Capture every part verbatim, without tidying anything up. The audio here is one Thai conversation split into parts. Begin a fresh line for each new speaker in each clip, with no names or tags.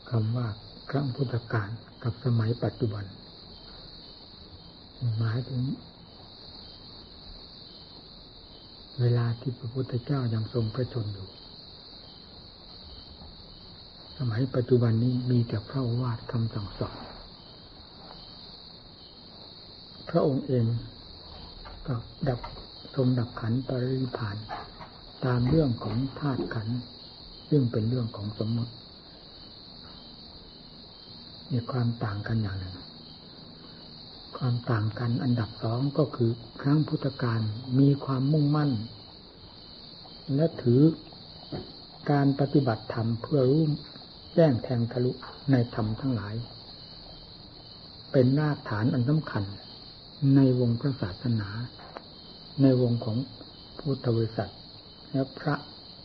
คำว่าครั้งพุทธกาลกับสมัยปัจจุบันหมายถึงเวลาที่พระพุทธเจ้ายังทรงพระชนม์อยู่สมัยปัจจุบันนี้มีแต่พระโอวาทคำสั่งสอนพระองค์เองก็ดับทรงดับขันธ์ปรินิพพานตามเรื่องของธาตุขันธ์ซึ่งเป็นเรื่องของสมมติมีความต่างกันอย่างหนึ่งความต่างกันอันดับสองก็คือครั้งพุทธกาลมีความมุ่งมั่นและถือการปฏิบัติธรรมเพื่อรู้แจ้งแทงทะลุในธรรมทั้งหลายเป็นรากฐานอันสำคัญในวงพระศาสนาในวงของพุทธบริษัทและพระ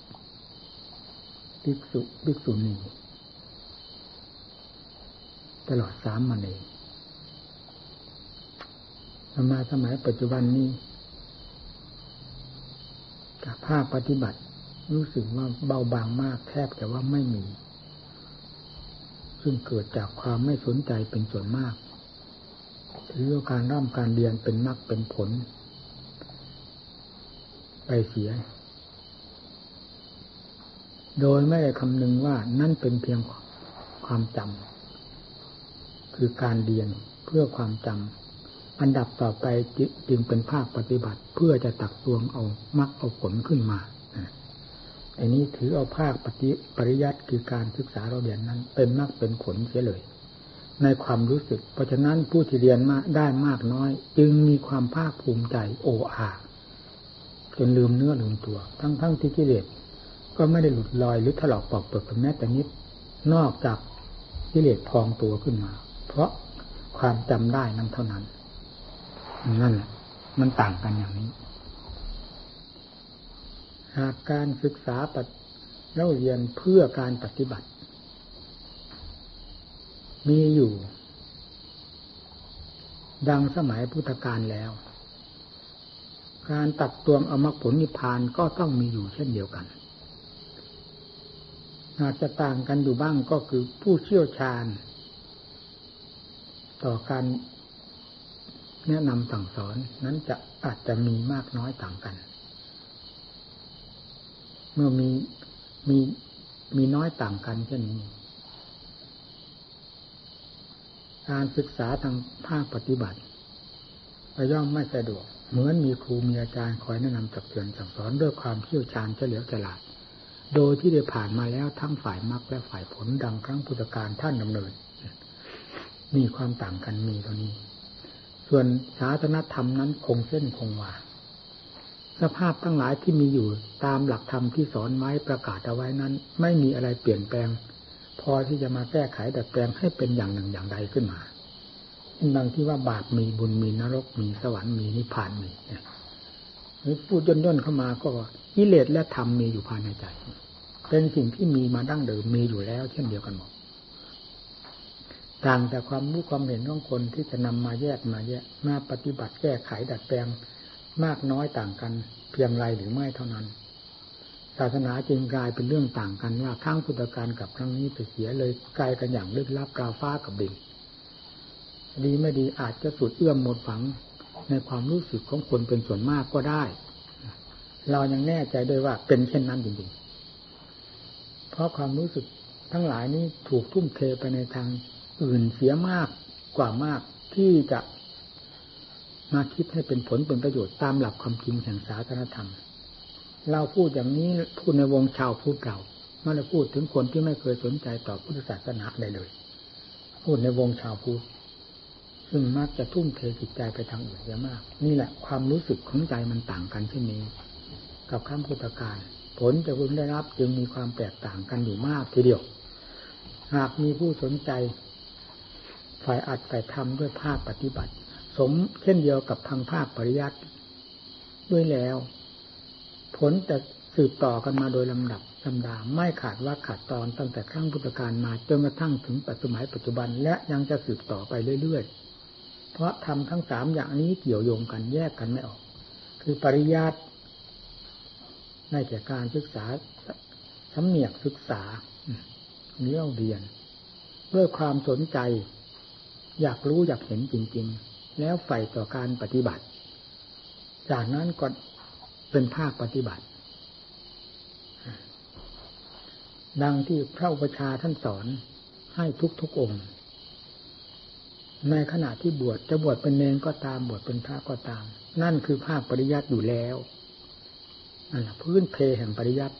ภิกษุภิกษุณีตลอดสามมาเณรมาสมัยปัจจุบันนี้จากภาคปฏิบัติรู้สึกว่าเบาบางมากแทบจะว่าไม่มีซึ่งเกิดจากความไม่สนใจเป็นส่วนมากถือว่าการร่ำการเรียนเป็นมรรคเป็นผลไปเสียโดยไม่ได้คำนึงว่านั่นเป็นเพียงความจำคือการเรียนเพื่อความจำอันดับต่อไปจึงเป็นภาคปฏิบัติเพื่อจะตักตวงเอามรรคเอาผลขึ้นมาอันนี้ถือเอาภาคปฏิปริยัติคือการศึกษาเราเรียนนั้นเป็นมรรคเป็นผลเสียเลยในความรู้สึกเพราะฉะนั้นผู้ที่เรียนมาได้มากน้อยจึงมีความภาคภูมิใจโอ้อาจนลืมเนื้อลืมตัวทั้งๆที่กิเลสก็ไม่ได้หลุดลอยหรือถลอกปอกเปลือกแม้แต่นิดนอกจากกิเลสพองตัวขึ้นมาเพราะความจำได้นั้นเท่านั้นนั่นมันต่างกันอย่างนี้หากการศึกษาเราเรียนเพื่อการปฏิบัติมีอยู่ดังสมัยพุทธกาลแล้วการตักตวงเอามรรคผลนิพพานก็ต้องมีอยู่เช่นเดียวกันอาจจะต่างกันอยู่บ้างก็คือผู้เชี่ยวชาญต่อการแนะนำสั่งสอนนั้นจะอาจจะมีมากน้อยต่างกันเมื่อมีมีมีน้อยต่างกันเช่นนี้การศึกษาทางภาคปฏิบัติก็ย่อมไม่สะดวกเหมือนมีครูมีอาจารย์คอยแนะนำตักเตือนสั่งสอนด้วยความเชี่ยวชาญเฉลียวฉลาดโดยที่ได้ผ่านมาแล้วทั้งฝ่ายมรรคและฝ่ายผลดังครั้งพุทธกาลท่านดำเนินมีความต่างกันมีเท่านี้ส่วนศาสนธรรมนั้นคงเส้นคงวาสภาพทั้งหลายที่มีอยู่ตามหลักธรรมที่สอนไว้ประกาศเอาไว้นั้นไม่มีอะไรเปลี่ยนแปลงพอที่จะมาแก้ไขดัดแปลงให้เป็นอย่างหนึ่งอย่างใดขึ้นมาดังที่ว่าบาปมีบุญมีนรกมีสวรรค์มีนิพพานมีหรือพูดย่นๆเข้ามาก็ว่ากิเลสและธรรมมีอยู่ภายในใจเป็นสิ่งที่มีมาดั้งเดิมมีอยู่แล้วเช่นเดียวกันหมดต่างแต่ความรู้ความเห็นของคนที่จะนำมาแยกมาแยกมาปฏิบัติแก้ไขดัดแปลงมากน้อยต่างกันเพียงไรหรือไม่เท่านั้นศาสนาจึงกลายเป็นเรื่องต่างกันว่าครั้งพุทธกาลกับครั้งนี้ไปเสียเลยไกลกันอย่างลึกลับราวฟ้ากับดินดีไม่ดีอาจจะสุดเอื้อมหมดฝังในความรู้สึกของคนเป็นส่วนมากก็ได้เรายังแน่ใจด้วยว่าเป็นเช่นนั้นจริงๆเพราะความรู้สึกทั้งหลายนี้ถูกทุ่มเทไปในทางอื่นเสียมากกว่ามากที่จะมาคิดให้เป็นผลเป็นประโยชน์ตามหลักความจริงแห่งศาสนธรรมเราพูดอย่างนี้พูดในวงชาวพุทธเราไม่ได้พูดถึงคนที่ไม่เคยสนใจต่อพุทธศาสนาเลยเลยพูดในวงชาวพุทธซึ่งมักจะทุ่มเทจิตใจไปทางอื่นเยอะมากนี่แหละความรู้สึกของใจมันต่างกันเช่นนี้กับครั้งพุทธกาลผลจะพึงได้รับจึงมีความแตกต่างกันอยู่มากทีเดียวหากมีผู้สนใจฝ่ายอัดฝ่ายทำด้วยภาคปฏิบัติสมเช่นเดียวกับทางภาคปริยัติด้วยแล้วผลจะสืบต่อกันมาโดยลำดับลำดาไม่ขาดว่าขาดตอนตั้งแต่ครั้งพุทธกาลมาจนกระทั่งถึงปัจจุบันปัจจุบันและยังจะสืบต่อไปเรื่อยๆเพราะทำทั้งสามอย่างนี้เกี่ยวโยงกันแยกกันไม่ออกคือปริยัติในแก่การศึกษาสำเนียกศึกษาเรียนเรียนด้วยความสนใจอยากรู้อยากเห็นจริงๆแล้วใฝ่ต่อการปฏิบัติจากนั้นก็เป็นภาคปฏิบัติดังที่พระอุปัชฌาย์ท่านสอนให้ทุกๆองค์ในขณะที่บวชจะบวชเป็นเณรก็ตามบวชเป็นพระก็ตามนั่นคือภาคปริยัติอยู่แล้วนั่นแหละพื้นเพแห่งปริยัติ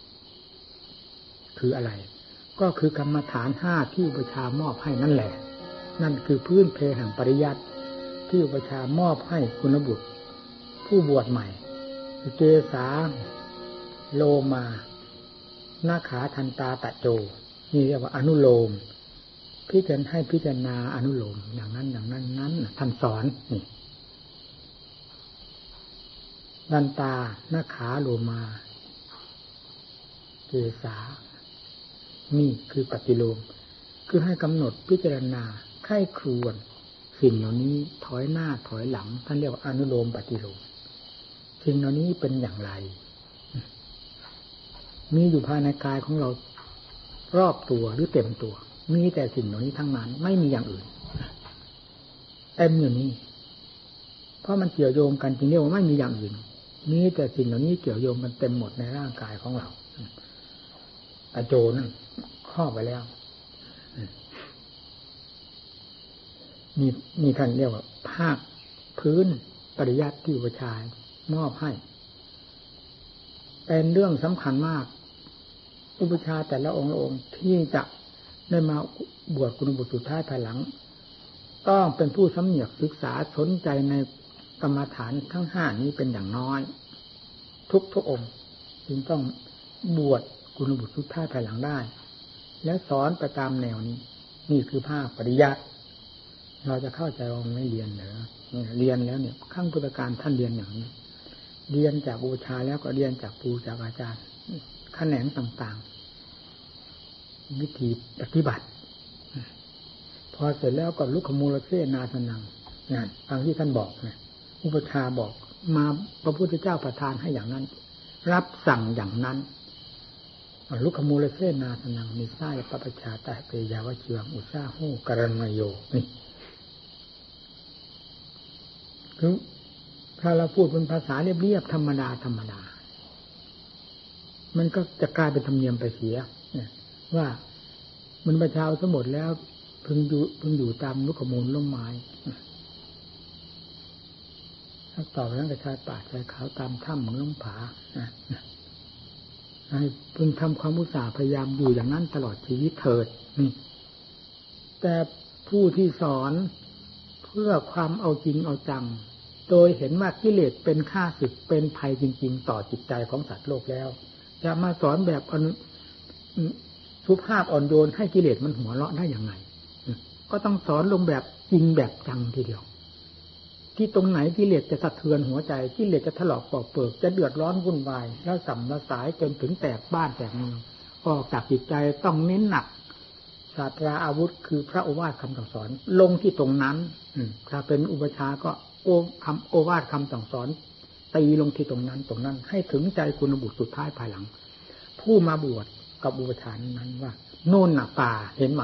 คืออะไรก็คือกรรมฐานห้าที่อุปัชฌาย์มอบให้นั่นแหละนั่นคือพื้นเพแห่งปริยัติที่อุปัชฌาย์มอบให้กุณบุตรผู้บวชใหม่เกสาโลมานาขาทันตาตะโจนี่เรียกว่าอนุโลมพิจารณาให้พิจารณาอนุโลมอย่างนั้นอย่างนั้นนั้นท่านสอนนี่ดันตานาขาโลมาเกสานี่คือปฏิโลมคือให้กำหนดพิจารณาไข้ครวนสิ่งเหล่านี้ถอยหน้าถอยหลังท่านเรียกว่าอนุโลมปฏิโลมสิ่งเหล่านี้เป็นอย่างไรมีอยู่ภายในกายของเรารอบตัวหรือเต็มตัวมีแต่สิ่งเหล่านี้ทั้งนั้นไม่มีอย่างอื่นเต็มอยู่นี่เพราะมันเกี่ยวโยงกันจริงเรียกว่าไม่มีอย่างอื่นมีแต่สิ่งเหล่านี้เกี่ยวโยงกันเต็มหมดในร่างกายของเราอโจนั่นครอบไปแล้วนี่นี่ท่านเรียกว่าภาคพื้นปริยัติที่อุปัชฌาย์มอบให้เป็นเรื่องสำคัญมากอุปัชฌาย์แต่ละองค์ละองค์ที่จะได้มาบวชกุณบุตรสุดท้ายภายหลังต้องเป็นผู้สำเนียกศึกษาสนใจในกรรมฐานทั้งห้านี้เป็นอย่างน้อยทุกทุกองค์จึงต้องบวชกุณบุตรสุดท้ายภายหลังได้และสอนไปตามแนวนี้นี่คือภาคปริยัติเราจะเข้าใจเราไม่เรียนเหรอเรียนแล้วเนี่ยขั้งพุทธการท่านเรียนอย่างนี้เรียนจากอุปัชฌาย์แล้วก็เรียนจากครูจากอาจารย์แขนงต่างๆวิธีปฏิบัติพอเสร็จแล้วก็ลุกขมูลเสนาสนังนั่นฟังที่ท่านบอกนะอุปัชฌาย์บอกมาพระพุทธเจ้าประทานให้อย่างนั้นรับสั่งอย่างนั้นลุกขมูลเสนาสนังนิสัยปปชาตะเปยาวเชืองอุตสาหูกรณโยนี่คือถ้าเราพูดเป็นภาษาเรียบๆธรรมดาธรรมดามันก็จะกลายเป็นธรรมเนียมไปเสียว่ามันประชาทั้งหมดแล้วพึงอยู่พึงอยู่ตามลุกขมูลล่มไม้ถ้าต่อไปนั้นก็ชายป่าชายเขาตามถ้ำเหมือนล้มผาให้พึงทำความอุตสาห์พยายามอยู่อย่างนั้นตลอดชีวิตเถิดนี่แต่ผู้ที่สอนเพื่อความเอาจริงเอาจังโดยเห็นว่ากิเลสเป็นข้าศึกเป็นภัยจริงๆต่อจิตใจของสัตว์โลกแล้วจะมาสอนแบบสุภาพอ่อนโยนให้กิเลสมันหัวเราะได้อย่างไรก็ต้องสอนลงแบบจริงแบบจังทีเดียวที่ตรงไหนกิเลสจะสะเทือนหัวใจกิเลสจะถลอกปอกเปิกจะเดือดร้อนวุ่นวายแล้วสัมละสายจนถึงแตกบ้านแตกเมืองออกจากจิตใจต้องเน้นหนักศาสตราอาวุธคือพระโอวาทคำสั่งสอนลงที่ตรงนั้นถ้าเป็นอุปัชฌาย์ก็โอคำโอวาทคำสั่งสอนตีลงที่ตรงนั้นตรงนั้นให้ถึงใจคุณบุตรสุดท้ายภายหลังผู้มาบวชกับอุปัชฌาย์นั้นว่าโน่นน่ะป่าเห็นไหม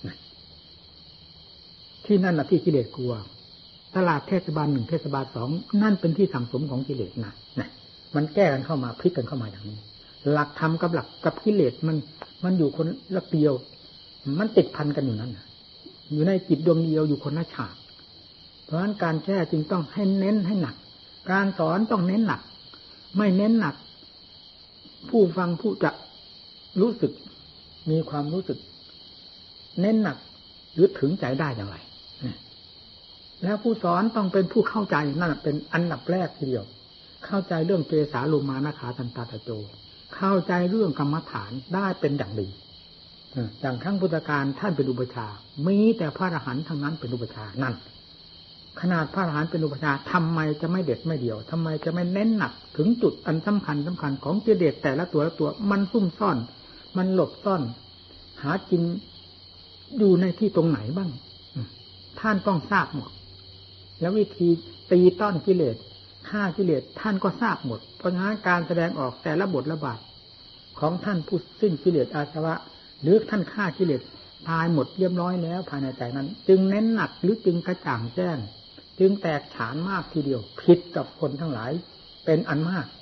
ที่นั่นน่ะที่กิเลสกลัวตลาดเทศบาลหนึ่งเทศบาลสองนั่นเป็นที่สั่งสมของกิเลสนะนะมันแก้กันเข้ามาพลิกกันเข้ามาอย่างนี้หลักธรรมกับหลักกับกิเลสมันมันอยู่คนละเดียวมันติดพันกันอยู่นั้นอยู่ในจิตดวงเดียวอยู่คนละฉากเพราะฉะนั้นการแก้จึงต้องให้เน้นให้หนักการสอนต้องเน้นหนักไม่เน้นหนักผู้ฟังผู้จะรู้สึกมีความรู้สึกเน้นหนักหรือถึงใจได้อย่างไรแล้วผู้สอนต้องเป็นผู้เข้าใจนั่นเป็นอันดับแรกทีเดียวเข้าใจเรื่องเกสาโลมานาขาทันตาตะโจเข้าใจเรื่องกรรมฐานได้เป็นอย่างดีอย่างครั้งพุทธกาลท่านเป็นอุปัชฌาย์มีแต่พระอรหันต์ทั้งนั้นเป็นอุปัชฌาย์นั่นขนาดพระอรหันต์เป็นอุปัชฌาย์ทำไมจะไม่เด็ดไม่เดี่ยวทำไมจะไม่เน้นหนักถึงจุดอันสำคัญสำคัญของกิเลสแต่ละตัวละตัวมันซุ่มซ่อนมันหลบซ่อนหากินอยู่ในที่ตรงไหนบ้างท่านต้องทราบหมดแล้ววิธีตีต้อนกิเลสฆ่ากิเลสท่านก็ทราบหมดเพราะงั้นการแสดงออกแต่ละบทละบาทของท่านผู้สิ้นกิเลสอาสวะหรือท่านฆ่ากิเลสตายหมดเรียบร้อยแล้วภายในใจนั้นจึงเน้นหนักหรือจึงกระจ่างแจ้งจึงแตกฉานมากทีเดียวผิดกับคนทั้งหลายเป็นอันมาก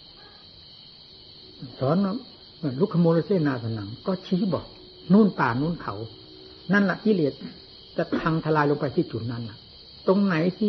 สอนลุคโมโลเซนาสนังก็ชี้บอกนู่นป่านู่นเขานั่นแหละกิเลสจะพังทลายลงไปที่จุดนั้นตรงไหนที่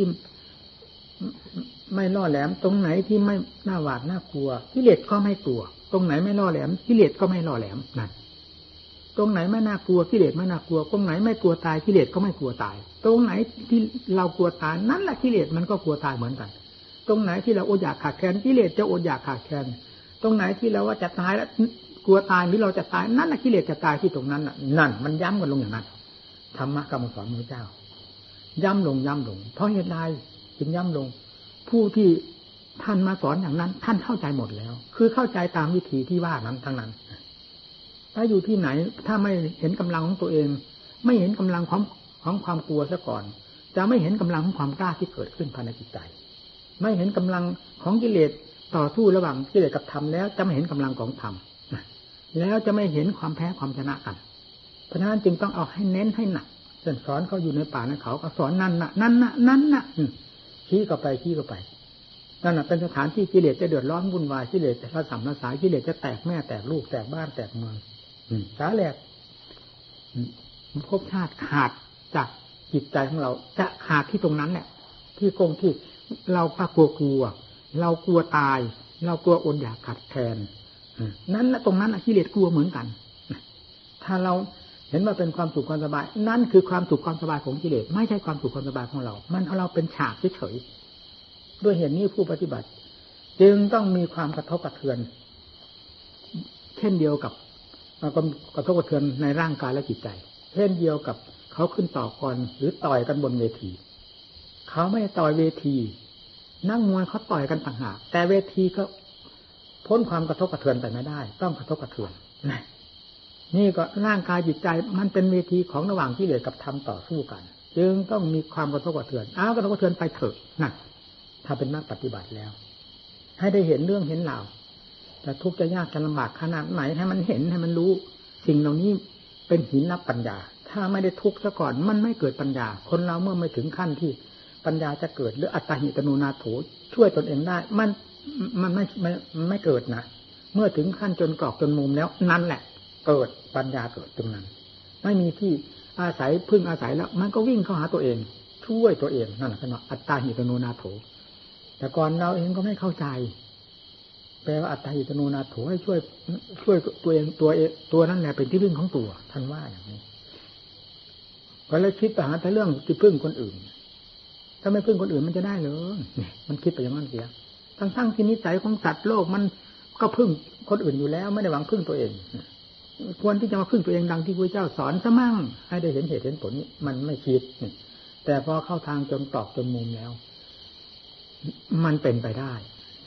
ไม่ล่อแหลมตรงไหนที่ไม่น่าหวาดน่ากลัวกิเลสก็ไม่กลัวตรงไหนไม่ล่อแหลมกิเลสก็ไม่ล่อแหลมนั่นตรงไหนไม่น่ากลัวกิเลสไม่น่ากลัวตรงไหนไม่กลัวตายกิเลสก็ไม่กลัวตายตรงไหนที่เรากลัวตายนั่นแหละกิเลสมันก็กลัวตายเหมือนกันตรงไหนที่เราอดอยากขาดแคลนกิเลสจะอดอยากขาดแคลนตรงไหนที่เราว่าจะตายแล้วกลัวตายหรือเราจะตายนั่นแหละกิเลสจะตายที่ตรงนั้นน่ะนั่นมันย้ำกันลงอย่างนั้นธรรมะคำสอนของพระเจ้าย้ำลงย้ำลงเพราะเหตุใดจึงย้ำลงผู้ที่ท่านมาสอนอย่างนั้นท่านเข้าใจหมดแล้วคือเข้าใจตามวิธีที่ว่านั้นทั้งนั้นถ้าอยู่ที่ไหนถ้าไม่เห็นกำลังของตัวเองไม่เห็นกำลังของของความกลัวซะก่อนจะไม่เห็นกำลังของความกล้าที่เกิดขึ้นภายในจิตใจไม่เห็นกำลังของกิเลสต่อสู้ระหว่างกิเลสกับธรรมแล้วจะไม่เห็นกำลังของธรรมแล้วจะไม่เห็นความแพ้ความชนะกันเพราะฉะนั้นจึงต้องเอาให้เน้นให้หนักเช่นสอนเขาอยู่ในป่าในเขาก็สอนนั่นน่ะนั่นน่ะนั่นน่ะชี้เข้าไปชี้เข้าไปนั่นน่ะเป็นสถานที่กิเลสจะเดือดร้อนวุ่นวายกิเลสจะระส่ำระสายกิเลสจะแตกแม่แตกลูกแตกบ้านแตกเมืองสาแหลกภพชาติขาดจากจิตใจของเราจะขาดที่ตรงนั้นแหละที่กงที่เราปะกลัวกลัวเรากลัวตายเรากลัวอดอยากขาดแคลนนั้นและตรงนั้นกิเลสกลัวเหมือนกันถ้าเราเห็นว่าเป็นความสุขความสบายนั่นคือความสุขความสบายของกิเลสไม่ใช่ความสุขความสบายของเรามันเอาเราเป็นฉากเฉยๆด้วยเหตุนี้ผู้ปฏิบัติจึงต้องมีความกระทบกระเทือนเช่นเดียวกับกระทบกระเทือนในร่างกายและจิตใจเช่นเดียวกับเขาขึ้นต่อกรหรือต่อยกันบนเวทีเขาไม่ต่อยเวทีนักมวยเขาต่อยกันต่างหากแต่เวทีก็พ้นความกระทบกระเทือนไปไม่ได้ต้องกระทบกระเทือนนะนี่ก็ร่างกายจิตใจมันเป็นเวทีของระหว่างกิเลสกับธรรมต่อสู้กันจึงต้องมีความกระทบกระเทือนอ้าวกระทบกระเทือนไปเถอะนะถ้าเป็นนักปฏิบัติแล้วให้ได้เห็นเรื่องเห็นราวแต่ทุกข์จะยากจะลำบากขนาดไหนให้มันเห็นให้มันรู้สิ่งเหล่านี้เป็นหินรับปัญญาถ้าไม่ได้ทุกข์ซะก่อนมันไม่เกิดปัญญาคนเราเมื่อไม่ถึงขั้นที่ปัญญาจะเกิดหรืออัตตหิตโนนาโถช่วยตนเองได้มันมันไม่ไม่ไม่เกิดนะเมื่อถึงขั้นจนกรอกจนมุมแล้วนั่นแหละเกิดปัญญาเกิดตรงนั้นไม่มีที่อาศัยพึ่งอาศัยแล้วมันก็วิ่งเข้าหาตัวเองช่วยตัวเองนั่นแหละคืออัตตหิตโนนาโถแต่ก่อนเราเองก็ไม่เข้าใจแปลว่าอัตตหิตโนนาโถให้ช่วยช่วยตัวเองตัวเองตัวนั่นแหละเป็นที่พึ่งของตัวท่านว่าอย่างนี้ก็เลยคิดไปหาแต่เรื่องที่พึ่งคนอื่นถ้าไม่พึ่งคนอื่นมันจะได้เหรอเนี่ยมันคิดไปอย่างนั้นเสียทั้งๆที่นิสัยของสัตว์โลกมันก็พึ่งคนอื่นอยู่แล้วไม่ได้หวังพึ่งตัวเองควรที่จะมาพึ่งตัวเองดังที่พระเจ้าสอนซะมั่งให้ได้เห็นเหตุเห็นผลนี้มันไม่คิดแต่พอเข้าทางจนตอกจนมุมแล้วมันเป็นไปได้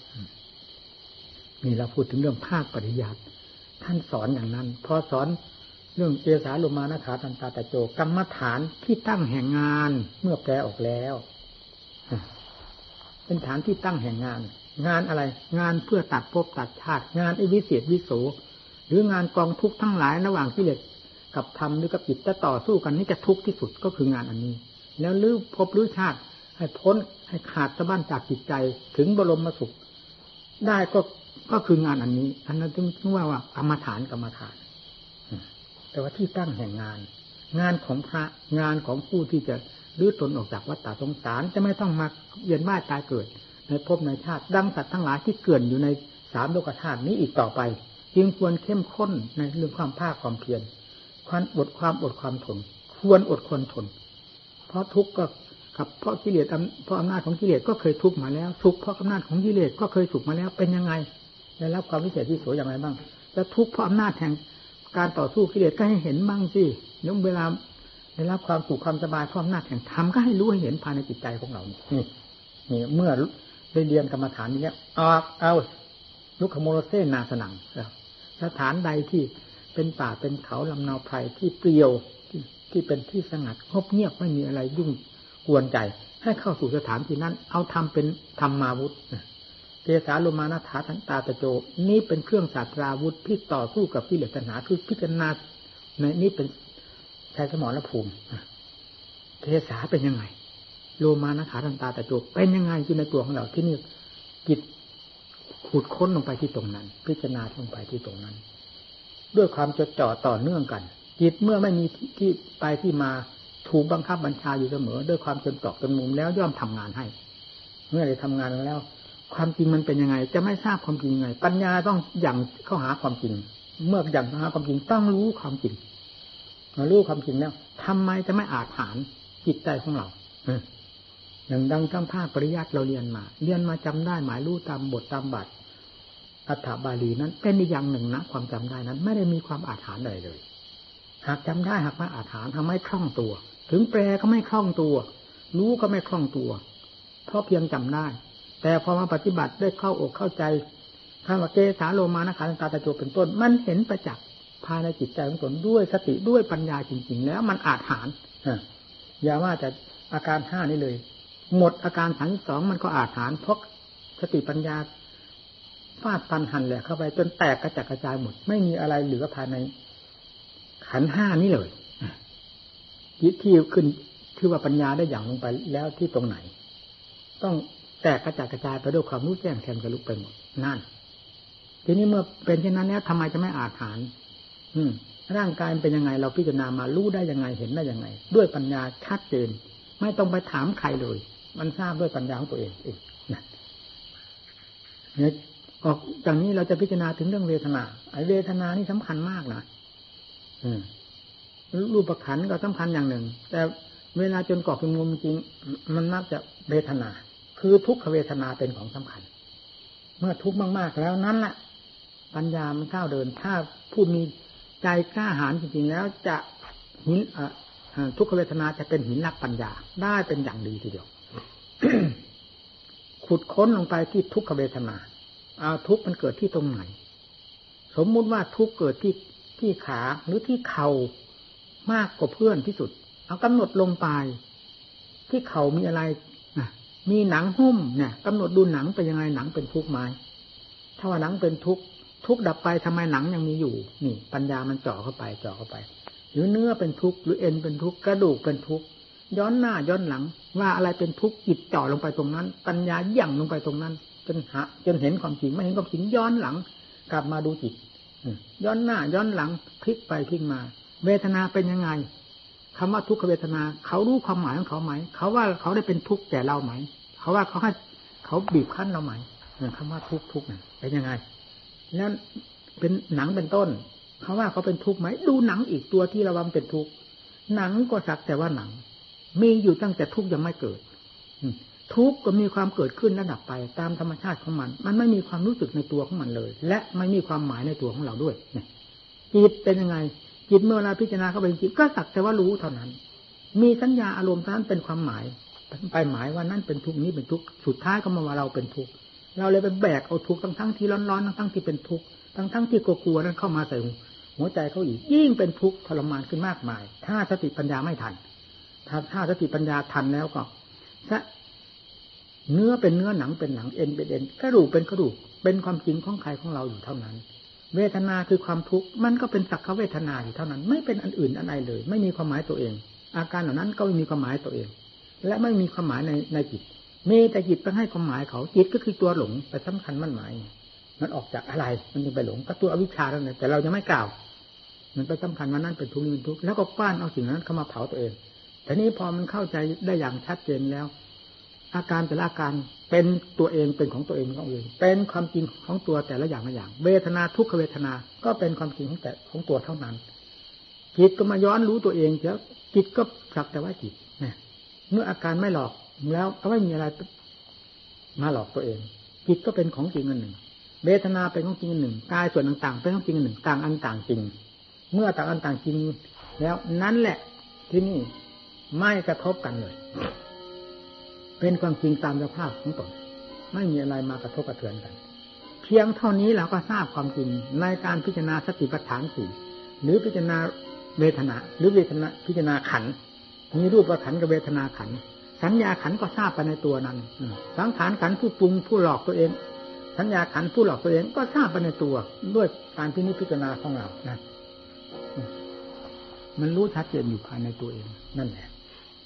นี่เราพูดถึงเรื่องภาคปริยัติท่านสอนอย่างนั้นพอสอนเรื่องเจสาลุมานะขาตันตาตะโจกรรมฐานที่ตั้งแห่งงานเมื่อแปลออกแล้วเป็นฐานที่ตั้งแห่งงานงานอะไรงานเพื่อตัดภพตัดชาติงานอวิเศษวิโสหรืองานกองทุกข์ทั้งหลายระหว่างกิเลสกับธรรมหรือกับจิตจะต่อสู้กันนี่จะทุกข์ที่สุดก็คืองานอันนี้แล้วลื้อภพลื้อชาติให้พ้นให้ขาดสะบั้นจากจิตใจถึงบรมสุขได้ก็ก็คืองานอันนี้อันนั้นจึงว่าว่ากรรมฐานกรรมฐานแต่ว่าที่ตั้งแห่งงานงานของพระงานของผู้ที่จะลื้อตนออกจากวัฏฏะสงสารจะไม่ต้องมาเวียนว่ายตายเกิดในภพในชาติดังสัตว์ทั้งหลายที่เกิดอยู่ในสามโลกธาตุนี้อีกต่อไปจึงควรเข้มข้นในเรื่องความภาคความเพียรความอดความอดความทนควรอดควรทนเพราะทุกข์ก็กับเพราะกิเลสเพราะอำนาจของกิเลสก็เคยทุกข์มาแล้วสุขเพราะอำนาจของกิเลสก็เคยสุขมาแล้วเป็นยังไงได้รับความวิเศษวิโสอย่างไรบ้างแล้วทุกข์เพราะอำนาจแห่งการต่อสู้กิเลสก็ให้เห็นบ้างสิแล้วเวลาได้รับความสุขความสบายเพราะอำนาจแห่งธรรมก็ให้รู้ให้เห็นภายในจิตใจของเรานี่นี่เมื่อได้เรียนกรรมฐานนี้ออกเอาลุคโมโรเซนาสนังสถานใดที่เป็นป่าเป็นเขาลำนาวไพรที่เปลี่ยวที่ที่เป็นที่สงัดงบเงียบไม่มีอะไรยุ่งกวนใจให้เข้าสู่สถานที่นั้นเอาทำเป็นธรรมาวุธเกสาโลมานะถาทันตาตะโจนี้เป็นเครื่องศาสตราวุธที่ต่อสู้กับกิเลสตัณหาคือพิจารณาในนี้เป็นใช้สมองและภูมิเทสาเป็นยังไงโลมานะขาทันตาตะโจเป็นยังไงที่ในตัวของเราที่นี่จิตขุดค้นลงไปที่ตรงนั้นพิจารณาลงไปที่ตรงนั้นด้วยความจดจ่อต่อเนื่องกันจิตเมื่อไม่มีที่ไปที่มาถูกบังคับบัญชาอยู่เสมอด้วยความจนตรอกจนมุมแล้วย่อมทำงานให้เมื่อได้ทำงานแล้วความจริงมันเป็นยังไงจะไม่ทราบความจริงยังไงปัญญาต้องอย่างเข้าหาความจริงเมื่ออย่างเข้าหาความจริงต้องรู้ความจริงมารู้ความจริงแล้วทำไมจะไม่อาจหารจิตใจของเราอย่างดังทั้งภาคปริยัติเราเรียนมาเรียนมาจำได้หมายรู้ตามบทตามบัตรอัฏฐบาลีนั้นเป็นอีกอย่างหนึ่งนะความจำได้นั้นไม่ได้มีความอาถรรพ์อะไรเลยหากจำได้หากไม่อาถรรพ์ทำให้คล่องตัวถึงแปลก็ไม่คล่องตัวรู้ก็ไม่คล่องตัวเพราะเพียงจำได้แต่พอมาปฏิบัติได้เข้าอกเข้าใจคำว่าเกสาโลมานะขาทันตาตะโจเป็นต้นมันเห็นประจักษ์ภายในจิตใจของตนด้วยสติด้วยปัญญาจริงๆแล้วมันอาถรรพ์อย่าว่าแต่อาการห้านี่เลยหมดอาการสามสิบสองมันก็อาถรรพ์เพราะสติปัญญาฟาดฟันหั่นแหลกเข้าไปจนแตกกระจัดกระจายหมดไม่มีอะไรเหลือภายในขันธ์ห้านี้เลยจิตที่ขึ้นคือว่าปัญญาได้อย่างลงไปแล้วที่ตรงไหนต้องแตกกระจัดกระจายไปด้วยความรู้แจ้งแทงทะลุไปหมดนั่นทีนี้เมื่อเป็นเช่นนั้นแล้วทำไมจะไม่อาถรรพ์ร่างกายเป็นยังไงเราพิจารณามารู้ได้ยังไงเห็นได้ยังไงด้วยปัญญาชัดเจนไม่ต้องไปถามใครเลยมันทราบด้วยปัญญาของตัวเองเองนะเนี่ยออกจากนี้เราจะพิจารณาถึงเรื่องเวทนาไอ้เวทนานี่สำคัญมากนะอืมรูปขันธ์ก็สำคัญอย่างหนึ่งแต่เวลาจนกรอบเป็นมุมจริงมันมักจะเวทนาคือทุกขเวทนาเป็นของสำคัญเมื่อทุกข์มากๆแล้วนั้นแหละปัญญามันก้าวเดินถ้าผู้มีใจกล้าหาญจริงๆแล้วจะหินทุกขเวทนาจะเป็นหินลักปัญญาได้เป็นอย่างดีทีเดียว ขุดค้นลงไปที่ทุกขเวทนาเอาทุกข์มันเกิดที่ตรงไหนสมมุติว่าทุกข์เกิดที่ที่ขาหรือที่เข่ามากกว่าเพื่อนที่สุดเอากำหนดลงไปที่เข่ามีอะไรมีหนังหุ้มเนี่ยกำหนดดูหนังเป็นยังไงหนังเป็นทุกข์ไหมถ้าว่าหนังเป็นทุกข์ทุกข์ดับไปทำไมหนังยังมีอยู่นี่ปัญญามันเจาะเข้าไปเจาะเข้าไปหรือเนื้อเป็นทุกข์หรือเอ็นเป็นทุกข์กระดูกเป็นทุกข์ย้อนหน้าย้อนหลังว่าอะไรเป็นทุกข์จิตเจาะลงไปตรงนั้นปัญญายั่งลงไปตรงนั้นจนหาจนเห็นความจริงไม่เห็นความจริงย้อนหลังกลับมาดูจิตย้อนหน้าย้อนหลังพลิกไปพลิกมาเวทนาเป็นยังไงคำว่าทุกขเวทนาเขารู้ความหมายของเขาไหมเขาว่าเขาได้เป็นทุกข์แก่เราไหมเขาว่าเขาให้เขาบีบคั้นเราไหมคำว่าทุกข์ทุกข์นั่นเป็นยังไงแล้วเป็นหนังเป็นต้นเขาว่าเขาเป็นทุกข์ไหมดูหนังอีกตัวที่เราว่าเป็นทุกข์หนังก็สักแต่ว่าหนังมีอยู่ตั้งแต่ทุกข์ยังไม่เกิดทุกข์ก็มีความเกิดขึ้นและดับไปตามธรรมชาติของมันมันไม่มีความรู้สึกในตัวของมันเลยและไม่มีความหมายในตัวของเราด้วยจิตเป็นยังไงจิตเมื่อเราพิจารณาเข้าไปจริงก็สักแต่ว่ารู้เท่านั้นมีสัญญาอารมณ์นั้นเป็นความหมายไปหมายว่านั่นเป็นทุกข์นี้เป็นทุกข์สุดท้ายก็มาว่าเราเป็นทุกข์เราเลยไปแบกเอาทุกข์ทั้งทั้งที่ร้อนๆทั้งทั้งที่เป็นทุกข์ทั้งทั้งที่กลัวๆนั้นเข้ามาใส่หัวใจเขาอีกยิ่งเป็นทุกข์ทรมานขึ้นมากมายถ้าสติปัญญาไม่ทันถ้าถ้าสติปัญญาทันแล้วก็เนื้อเป็นเนื้อหนังเป็นหนังเอ็นเป็นเอ็นกระดูกเป็นกระดูกเป็นความจริงของใครของเราอยู่เท่านั้นเวทนาคือความทุกข์มันก็เป็นสักขเวทนาอยู่เท่านั้นไม่เป็นอันอื่นอันใดเลยไม่มีความหมายตัวเองอาการเหล่านั้นก็ไม่มีความหมายตัวเองและไม่มีความหมายในในจิตมีแต่จิตไปให้ความหมายเขาจิตก็คือตัวหลงไปสำคัญมั่นหมายมันออกจากอะไรมันยังไปหลงก็ตัวอวิชชาแล้วเนี่ยแต่เรายังไม่กล่าวมันไปสำคัญว่านั่นเป็นทุกข์นี่เป็นทุกข์แล้วก็กว้านเอาสิ่งนั้นเข้ามาเผาตัวเองทีนี้พอมันเข้าใจได้อย่างชัดเจนแล้วอาการแต่ละอาการเป็นตัวเองเป็นของตัวเองของเองเป็นความจริงของตัวแต่ละอย่างละอย่างเวทนาทุกขเวทนาก็เป็นความจริงของแต่ของตัวเท่านั้นจิตก็มาย้อนรู้ตัวเองแล้วจิตก็สักแต่ว่าจิตเนี่ยเมื่ออาการไม่หลอกแล้วก็ไม่มีอะไรมาหลอกตัวเองจิตก็เป็นของจริงอันหนึ่งเวทนาเป็นของจริงอันหนึ่งกายส่วนต่างๆเป็นของจริงอันหนึ่งต่างอันต่างจริงเมื่อต่างอันต่างจริงแล้วนั่นแหละที่นี่ไม่กระทบกันเลยเป็นความจริงตามสภาพของตนไม่มีอะไรมากระทบกระเทือนกันเพียงเท่านี้เราก็ทราบความจริงในการพิจารณาสติปัฏฐานสี่หรือพิจารณาเวทนาหรือเวทนาพิจารณาขันธ์มีรูปขันธ์กับเวทนาขันธ์สัญญาขันธ์ก็ทราบไปในตัวนั้นสังขารขันธ์ผู้ปรุงผู้หลอกตัวเองสัญญาขันธ์ผู้หลอกตัวเองก็ทราบไปในตัวด้วยการพินิจพิจารณาของเรานะมันรู้ชัดเจนอยู่ภายในตัวเองนั่นแหละ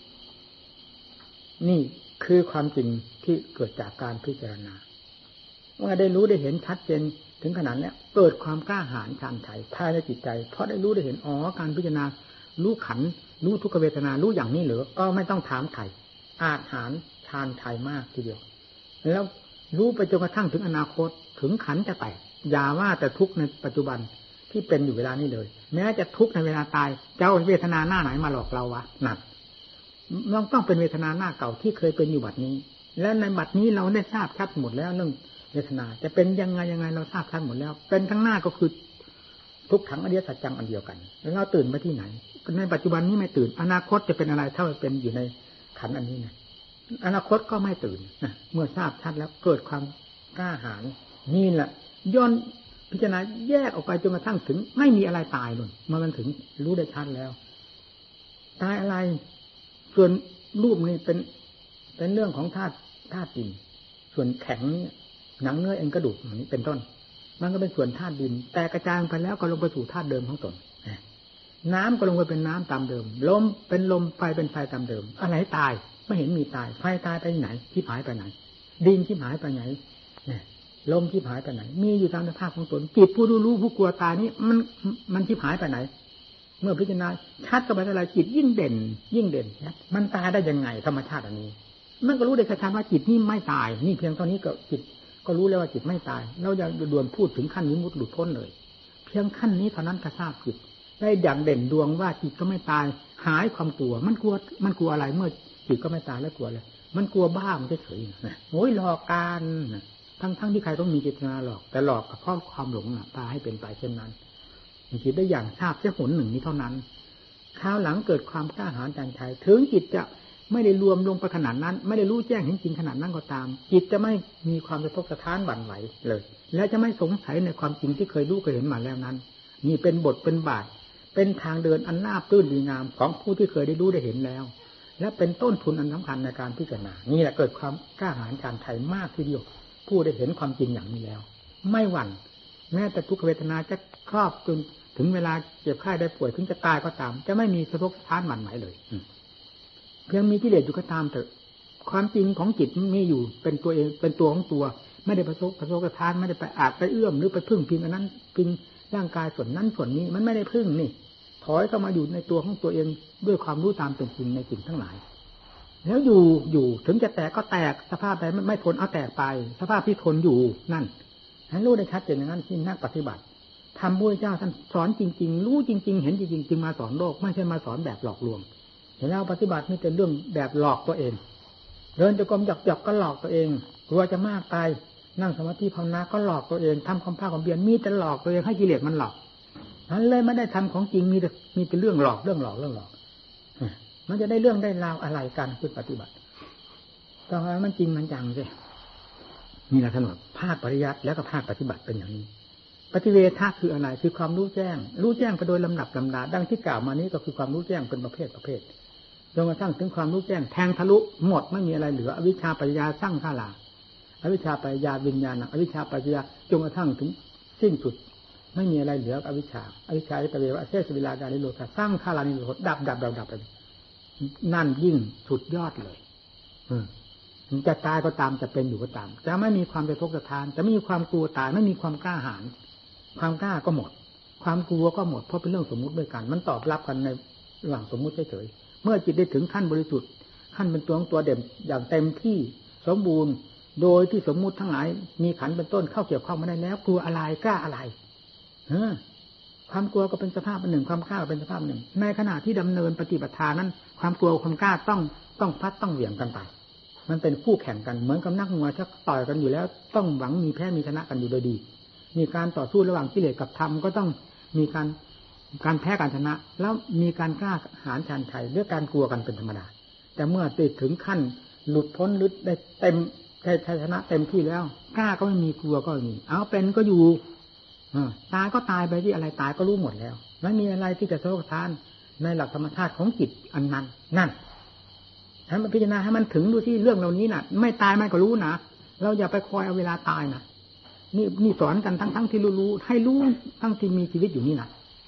นี่คือความจริงที่เกิดจากการพิจารณาเมื่อได้รู้ได้เห็นชัดเจนถึงขนาดนี้เกิดความกล้าหาญชาญชัยภายในจิตใจเพราะได้รู้ได้เห็นอ๋อการพิจารณารู้ขันธ์รู้ทุกขเวทนารู้อย่างนี้เหรอก็ไม่ต้องถามไถ่อาจหารชาญชัยมากทีเดียวแล้วรู้ไปจนกระทั่งถึงอนาคตถึงขันธ์จะแตกอย่าว่าแต่ทุกข์ในปัจจุบันที่เป็นอยู่เวลานี้เลยแม้จะทุกข์ในเวลาตายเจ้าเวทนาหน้าไหนมาหลอกเราวะนั่นมันต้องเป็นเวทนาหน้าเก่าที่เคยเป็นอยู่บัดนี้และในบัดนี้เราได้ทราบชัดหมดแล้วเรื่องเวทนาจะเป็นยังไงยังไงเราทราบชัดหมดแล้วเป็นทั้งหน้าก็คือทุกขังอริยสัจจังอันเดียวกันแล้วเราตื่นไปที่ไหนในปัจจุบันนี้ไม่ตื่นอนาคตจะเป็นอะไรถ้ามันเป็นอยู่ในขันธ์อันนี้นะอนาคตก็ไม่ตื่นนะเมื่อทราบชัดแล้วเกิดความกล้าหาญนี่แหละย้อนพิจารณาแยกออกไปจนกระทั่งถึงไม่มีอะไรตายเลยเมื่อมันถึงรู้ได้ชัดแล้วตายอะไรส่วนรูปนี้เป็นเป็นเรื่องของธาตุธาตุดินส่วนแข็งหนังเนื้อเอ็นกระดูกนี้เป็นต้นมันก็เป็นส่วนธาตุดินแต่กระจายไปแล้วก็ลงไปสู่ธาตุเดิมของตนน้ำก็ลงไปเป็นน้ำตามเดิมลมเป็นลมไฟเป็นไฟตามเดิมอะไรตายไม่เห็นมีตายไฟตายไปไหนที่หายไปไหนดินที่หายไปไหนลมที่หายไปไหนมีอยู่ตามสภาพของตนจิตผู้รู้รู้ผู้กลัวตายนี้มันมันที่หายไปไหนเมื่อพิจารณาชัดเข้าไปเท่าไรจิตยิ่งเด่นยิ่งเด่นมันตายได้ยังไงธรรมชาติอันนี้มันก็รู้ได้กระชับว่าจิตนี่ไม่ตายนี่เพียงเท่านี้ก็จิตก็รู้แล้วว่าจิตไม่ตายเราอย่าด่วนพูดถึงขั้นวิมุตติหลุดพ้นเลยเพียงขั้นนี้เท่านั้นก็ทราบจิตได้อย่างเด่นดวงว่าจิตก็ไม่ตายหายความกลัวมันกลัวมันกลัวอะไรเมื่อจิตก็ไม่ตายแล้วกลัวเลยมันกลัวบ้ามันเฉยๆนะโอ้ยหลอกกันทั้งทั้งที่ใครต้องมีเจตนาหลอกแต่หลอกเพราะความหลงน่ะพาให้เป็นไปเช่นนั้นจิตได้อย่างทราบแค่หนหนึ่งนี้เท่านั้นคราวหลังเกิดความกล้าหาญจางชัยถึงจิตจะไม่ได้รวมลงไปขนาดนั้นไม่ได้รู้แจ้งเห็นจริงขนาดนั้นก็ตามจิตจะไม่มีความสะทกสะท้านหวั่นไหวเลยและจะไม่สงสัยในความจริงที่เคยรู้เคยเห็นมาแล้วนั้นนี่เป็นบทเป็นบาทเป็นทางเดินอันราบรื่นดีงามของผู้ที่เคยได้รู้ได้เห็นแล้วและเป็นต้นทุนอันสำคัญในการพิจารณานี่แหละเกิดความกล้าหาญชาญชัยมากทีเดียวผู้ได้เห็นความจริงอย่างนี้แล้วไม่หวั่นแม้แต่ทุกขเวทนาจะครอบจนถึงเวลาเจ็บไข้ได้ป่วยถึงจะตายก็ตามจะไม่มีสะทกสะท้านหวั่นไหวเลยเพียงมีกิเลสอยู่ก็ตามเถอะความจริงของจิตมีอยู่เป็นตัวเองเป็นตัวของตัวไม่ได้ประสบประสบกระทานไม่ได้ไปอาจไปเอื้อมหรือไปพึ่งพิงอันนั้นพิงร่างกายส่วนนั้นส่วนนี้มันไม่ได้พึ่งนี่ถอยเข้ามาอยู่ในตัวของตัวเองด้วยความรู้ตามเป็นจริงในสิ่งทั้งหลายแล้วอยู่อยู่ถึงจะแตกก็แตกสภาพใดไม่ทนเอาแตกไปสภาพที่ทนอยู่นั่นให้รู้ได้ชัดเจนอย่างนั้นที่นักปฏิบัติทำพระเจ้าท่านสอนจริงๆรู้จริงๆเห็นจริงๆจึงมาสอนโลกไม่ใช่มาสอนแบบหลอกลวงเห็นแล้วปฏิบัติไม่เป็นเรื่องแบบหลอกตัวเองเดินจงกรมหยอกๆก็หลอกตัวเองกลัวจะมากไปนั่งสมาธิภาวนาก็หลอกตัวเองทำความภาคความเพียรมีแต่หลอกตัวเองให้กิเลสมันหลอกนั้นเลยไม่ได้ทำของจริงมีแต่มีแต่เรื่องหลอกเรื่องหลอกเรื่องหลอกมันจะได้เรื่องได้ราวอะไรกันคือปฏิบัติต้องให้มันจริงมันจังสินี่แหละท่านบอกภาคปริยัติแล้วก็ภาคปฏิบัติเป็นอย่างนี้ปฏิเวทะคืออะไรคือความรู้แจ้งรู้แจ้งไปโดยลำดับลำดาดังที่กล่าวมานี้ก็คือความรู้แจ้งเป็นประเภทประเภทจนกระทั่งถึงความรู้แจ้งแทงทะลุหมดไม่มีอะไรเหลืออวิชชาปัญญาสร้างข้าราอวิชชาปัญญาวิญญาณอวิชชาปัญญาจนกระทั่งถึงสิ้นสุดไม่มีอะไรเหลืออวิชชาอวิชชาตะเววะเทศวิลาการนิโรธาสร้างข้ารานิโรธดับดับดับดับไปนั่นยิ่งสุดยอดเลยจะตายก็ตามจะเป็นอยู่ก็ตามจะไม่มีความสะทกสะท้านจะไม่มีความกลัวตายไม่มีความกล้าหาญความกล้าก็หมดความกลัวก็หมดเพราะเป็นเรื่องสมมุติด้วยกันมันตอบรับกันในระหว่างสมมุติเฉยๆเมื่อจิตได้ถึงขั้นบริสุทธิ์ขั้นเป็นตัวของตัวเด่นอย่างเต็มที่สมบูรณ์โดยที่สมมุติทั้งหลายมีขันเป็นต้นเข้าเกี่ยวข้องมาได้แล้วกลัวอะไรกล้าอะไรเออความกลัวก็เป็นสภาพหนึ่งความกล้าเป็นสภาพหนึ่งในขณะที่ดำเนินปฏิบัติทานนั้นความกลัวความกล้าต้องต้องพัดต้องเหวี่ยงกันไปมันเป็นคู่แข่งกันเหมือนกับนักมวยถ้าต่อยกันอยู่แล้วต้องหวังมีแพ้มีชนะกันอยู่โดยดีมีการต่อสู้ระหว่างกิเลสกับธรรมก็ต้องมีการการแพ้การชนะแล้วมีการกล้าหาญชาญชัยด้วยการกลัวกันเป็นธรรมดาแต่เมื่อติดถึงขั้นหลุดพ้นหรือได้เต็มชัยชนะเต็มที่แล้วกล้าก็ไม่มีกลัวก็ไม่มีเอาเป็นก็อยู่ตายก็ตายไปที่อะไรตายก็รู้หมดแล้วไม่มีอะไรที่จะสะทกสะท้านในหลักธรรมชาติของจิตอันนั้นนั่นให้มันพิจารณาให้มันถึงดูที่เรื่องเหล่านี้น่ะไม่ตายมันก็รู้นะเราอย่าไปคอยเอาเวลาตายนะนี่นี่สอนกันทั้งทั้งที่รู้รู้ให้รู้ทั้งที่มีชีวิตอยู่นี่นะ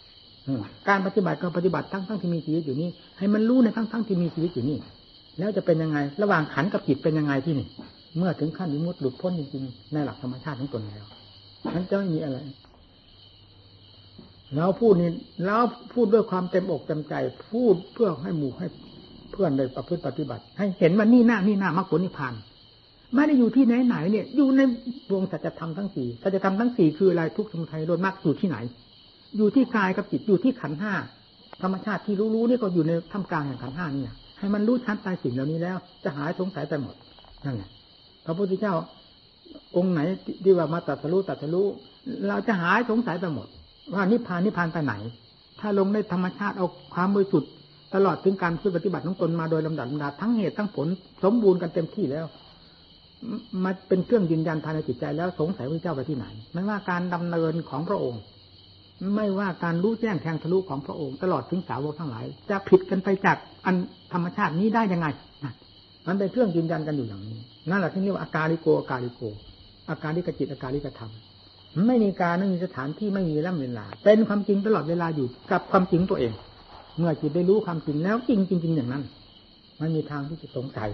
การปฏิบัติก็ปฏิบัติทั้งทั้งที่มีชีวิตอยู่นี่ให้มันรู้ในทั้งทั้งที่มีชีวิตอยู่นี่แล้วจะเป็นยังไงระหว่างขันกับจิตเป็นยังไงที่นี่เมื่อถึงขั้นวิมุตติหลุดพ้นจริงๆในหลักธรรมชาติของตนแล้วนั้นจะไม่มีอะไรเราพูดนี่เราพูดด้วยความเต็มอกเต็มใจพูดเพื่อให้หมู่ให้เพื่อนได้ประพฤติปฏิบัติให้เห็นว่านี่หน้านี่หน้ามรรคผลนิพพานไม่ได้อยู่ที่ไหนไหนเนี่ยอยู่ในวงสัจธรรมทั้งสี่สัจธรรมทั้งสี่คืออะไรทุกข์สมุทัยนิโรธมรรคอยู่ที่ไหนอยู่ที่กายกับจิตอยู่ที่ขันธ์ห้าธรรมชาติที่รู้ๆนี่ก็อยู่ในท่ามกลางแห่งขันธ์ห้านี่ให้มันรู้ชัดตายสิ่งเหล่านี้แล้วจะหายสงสัยไปหมดนั่นแหละพระพุทธเจ้าองค์ไหนที่ว่ามาตรัสรู้ตรัสรู้เราจะหายสงสัยไปหมดว่านิพพานนิพพานไปไหนถ้าลงในธรรมชาติเอาความบริสุทธิ์ตลอดถึงการปฏิบัติของตนมาโดยลำดับลำดับทั้งเหตุทั้งผลสมบูรณ์กันเต็มที่แล้วมาเป็นเครื่องยืนยันภายในจิตใจแล้วสงสัยพระเจ้าไปที่ไหนไม่ว่าการดำเนินของพระองค์ไม่ว่าการรู้แจ้งแทงทะลุของพระองค์ตลอดถึงสาวกทั้งหลายจะผิดกันไปจากอันธรรมชาตินี้ได้ยังไงมันเป็นเครื่องยืนยันกันอยู่อย่างนี้นั่นแหละที่เรียกว่าอาการลิโกอาการลิโกอาการลิกจิตอาการลิกธรรมไม่มีการไม่มีสถานที่ไม่มีเวลาเวลาเป็นความจริงตลอดเวลาอยู่กับความจริงตัวเองเมื่อจิตได้รู้ความจริงแล้วจริงจริงๆอย่างนั้นมันมีทางที่จะสงสัย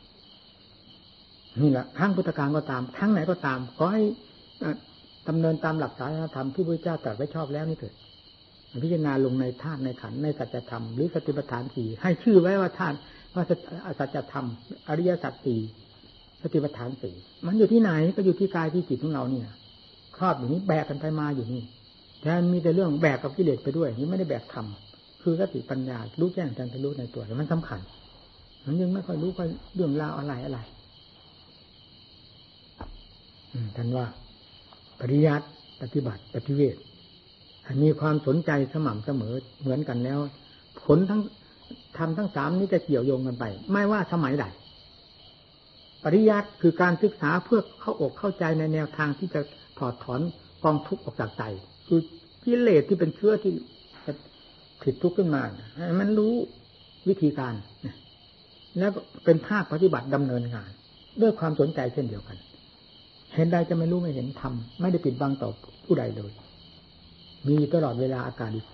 นี่แหละทั้งพุทธการก็ตามทั้งไหนก็ตามขอให้ดำเนินตามหลักศาสนธรรมที่พระเจ้าตรัสไว้ชอบแล้วนี่เถิดพิจารณาลงในธาตุในขันธ์ในสัจธรรมหรือสติปัฏฐานสี่ให้ชื่อไว้ว่าธาตุว่าสัจธรรมอริยสัจสี่สติปัฏฐานสี่มันอยู่ที่ไหนก็อยู่ที่กายที่จิตของเราเนี่ยครอบอยู่นี้แบกกันไปมาอยู่นี่แต่มีแต่เรื่องแบกกับกิเลสไปด้วยนี่ไม่ได้แบกธรรมคือสติปัญญารู้แจ้งแทงทะลุในตัวมันสำคัญมันยังไม่ค่อยรู้ก็เรื่องราวอะไรอะไรท่านว่าปริยัติปฏิบัติปฏิเวทมีความสนใจสม่ำเสมอเหมือนกันแล้วผลทั้งทำทั้งสามนี้จะเกี่ยวโยงกันไปไม่ว่าสมัยใดปริยัติคือการศึกษาเพื่อเข้าอกเข้าใจในแนวทางที่จะถอดถอนกองทุกข์ออกจากใจคือกิเลสที่เป็นเชื้อที่ผิดทุกข์ขึ้นมาให้มันรู้วิธีการแล้วเป็นภาคปฏิบัติดำเนินงานด้วยความสนใจเช่นเดียวกันเห็นใดจะไม่รู้ไม่เห็นธรรมไม่ได้ปิดบังต่อผู้ใดเลยมีตลอดเวลาอาการดิโก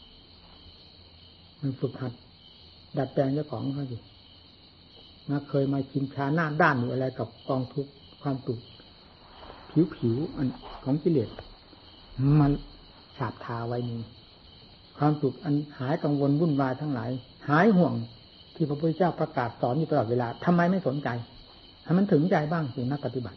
มันฝึกหัดดัดแปลงเจ้าของเขาสิมาเคยมาชินชาหน้าด้านอยู่อะไรกับกองทุกข์ความตุกผิวผิวอันของกิเลสมันฉาบทาไว้นี้ความสุขอันหายกังวลวุ่นวายทั้งหลายหายห่วงที่พระพุทธเจ้าประกาศสอนอยู่ตลอดเวลาทำไมไม่สนใจให้มันถึงใจบ้างสินักปฏิบัติ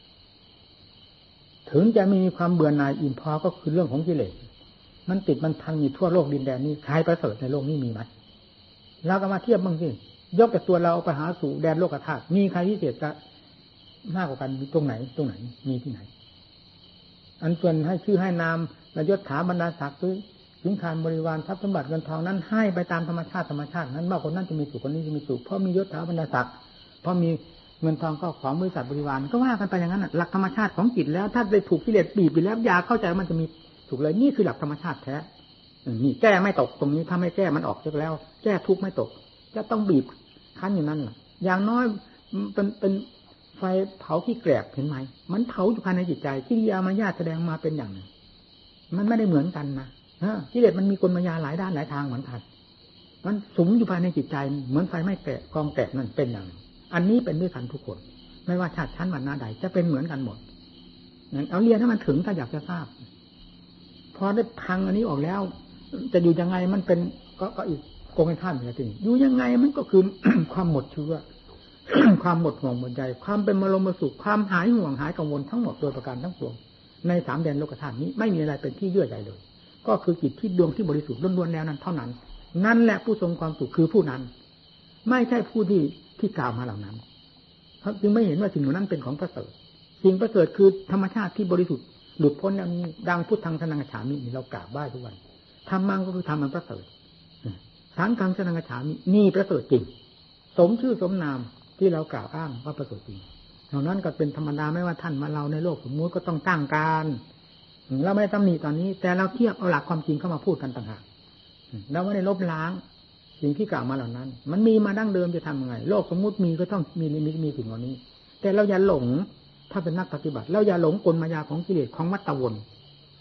ถึงจะมีความเบื่อหน่ายอิ่มพอก็คือเรื่องของกิเลสมันติดมันพันอยู่ทั่วโลกดินแดนนี้ใครประเสริฐในโลกนี้มีไหมเราก็มาเทียบบ้างสิยกแต่ตัวเราไปหาสู่แดนโลกธาตุมีใครพิเศษจะมากกว่ากันตรงไหนตรงไหนมีที่ไหนอันส่วนให้ชื่อให้นามและยศถาบรรดาศักดิ์สินค้าบริวารทรัพย์สมบัติเงินทองนั้นให้ไปตามธรรมชาติธรรมชาตินั้นว่าคนนั้นจะมีสุขคนนี้จะมีสุขเพราะมียศถาบรรดาศักดิ์เพราะมีเงินทองก็ของบริษัทบริวารก็ว่ากันไปอย่างนั้นหลักธรรมชาติของจิตแล้วถ้าได้ถูกกิเลสบีบไปแล้วอย่าเข้าใจว่ามันจะมีถูกเลยนี่คือหลักธรรมชาติแท้นี่แก้ไม่ตกตรงนี้ถ้าไม่แก้มันออกจากแล้วแก้ทุกข์ไม่ตกจะต้องบีบคั้นอย่างนั้นอย่างน้อยเป็นเป็นไฟเผาที่แกลบเห็นไหมมันเผาอยู่ภายในจิตใจกิริยามายาแสดงมาเป็นอย่างหนึ่งมันไม่ได้เหมือนกันนะกิเลสมันมีกลมายาหลายด้านหลายทางเหมือนกันมันสุมอยู่ภายในจิตใจเหมือนไฟไม่แกะกองแกะนั่นเป็นอย่างอันนี้เป็นด้วยกันทุกคนไม่ว่าชาติชั้นวรรณะใดจะเป็นเหมือนกันหมดนั้นเอาเรียนให้มันถึงถ้าอยากจะทราบพอได้พังอันนี้ออกแล้วจะอยู่ยังไงมันเป็นก็ก็อีกโกงกันข้ามอย่างนี้อยู่ยังไงมันก็คือ ความหมดเชื้อ ความหมดห่วงหมดใจความเป็นมรมสุขความหายห่วงหายกังวลทั้งหมดโดยประการทั้งปวงในสามแดนโลกธาตุนี้ไม่มีอะไรเป็นที่เยื่อใยเลยก็คือจิตที่ดวงที่บริสุทธิ์ล้วนๆแล้วนั้นเท่านั้นนั่นแหละผู้ทรงความสุขคือผู้นั้นไม่ใช่ผู้ที่ที่กล่าวมาเหล่านั้นเขาจึงไม่เห็นว่าสิ่งเหล่านั้นเป็นของประเสริฐสิ่งประเสริฐคือธรรมชาติที่บริสุทธิ์หลุดพ้นแล้วนี้ดังพุทธังสนังกัจฉามินี่เรากราบไหว้ทุกวันธรรมังก็คือธรรมมันประเสริฐสังฆังสนังกัจฉามินี่ประเสริฐจริงสมชื่อสมนามที่เรากล่าวอ้างว่าประเสริฐจริงเหล่านั้นก็เป็นธรรมดาไม่ว่าท่านมาเราในโลกสมมุติก็ต้องตั้งการเราไม่ตำหนิตอนนี้แต่เราเทียบเอาหลักความจริงเข้ามาพูดกันต่างหากเราไม่ได้ลบล้างสิ่งที่กล่าวมาเหล่านั้นมันมีมาดั้งเดิมจะทำยังไงโลกสมมุติมีก็ต้องมีนิมิตมีสิ่งเหล่านี้แต่เราอย่าหลงถ้าเป็นนักปฏิบัติเราอย่าหลงกลมายาของกิเลสของมัตตวนข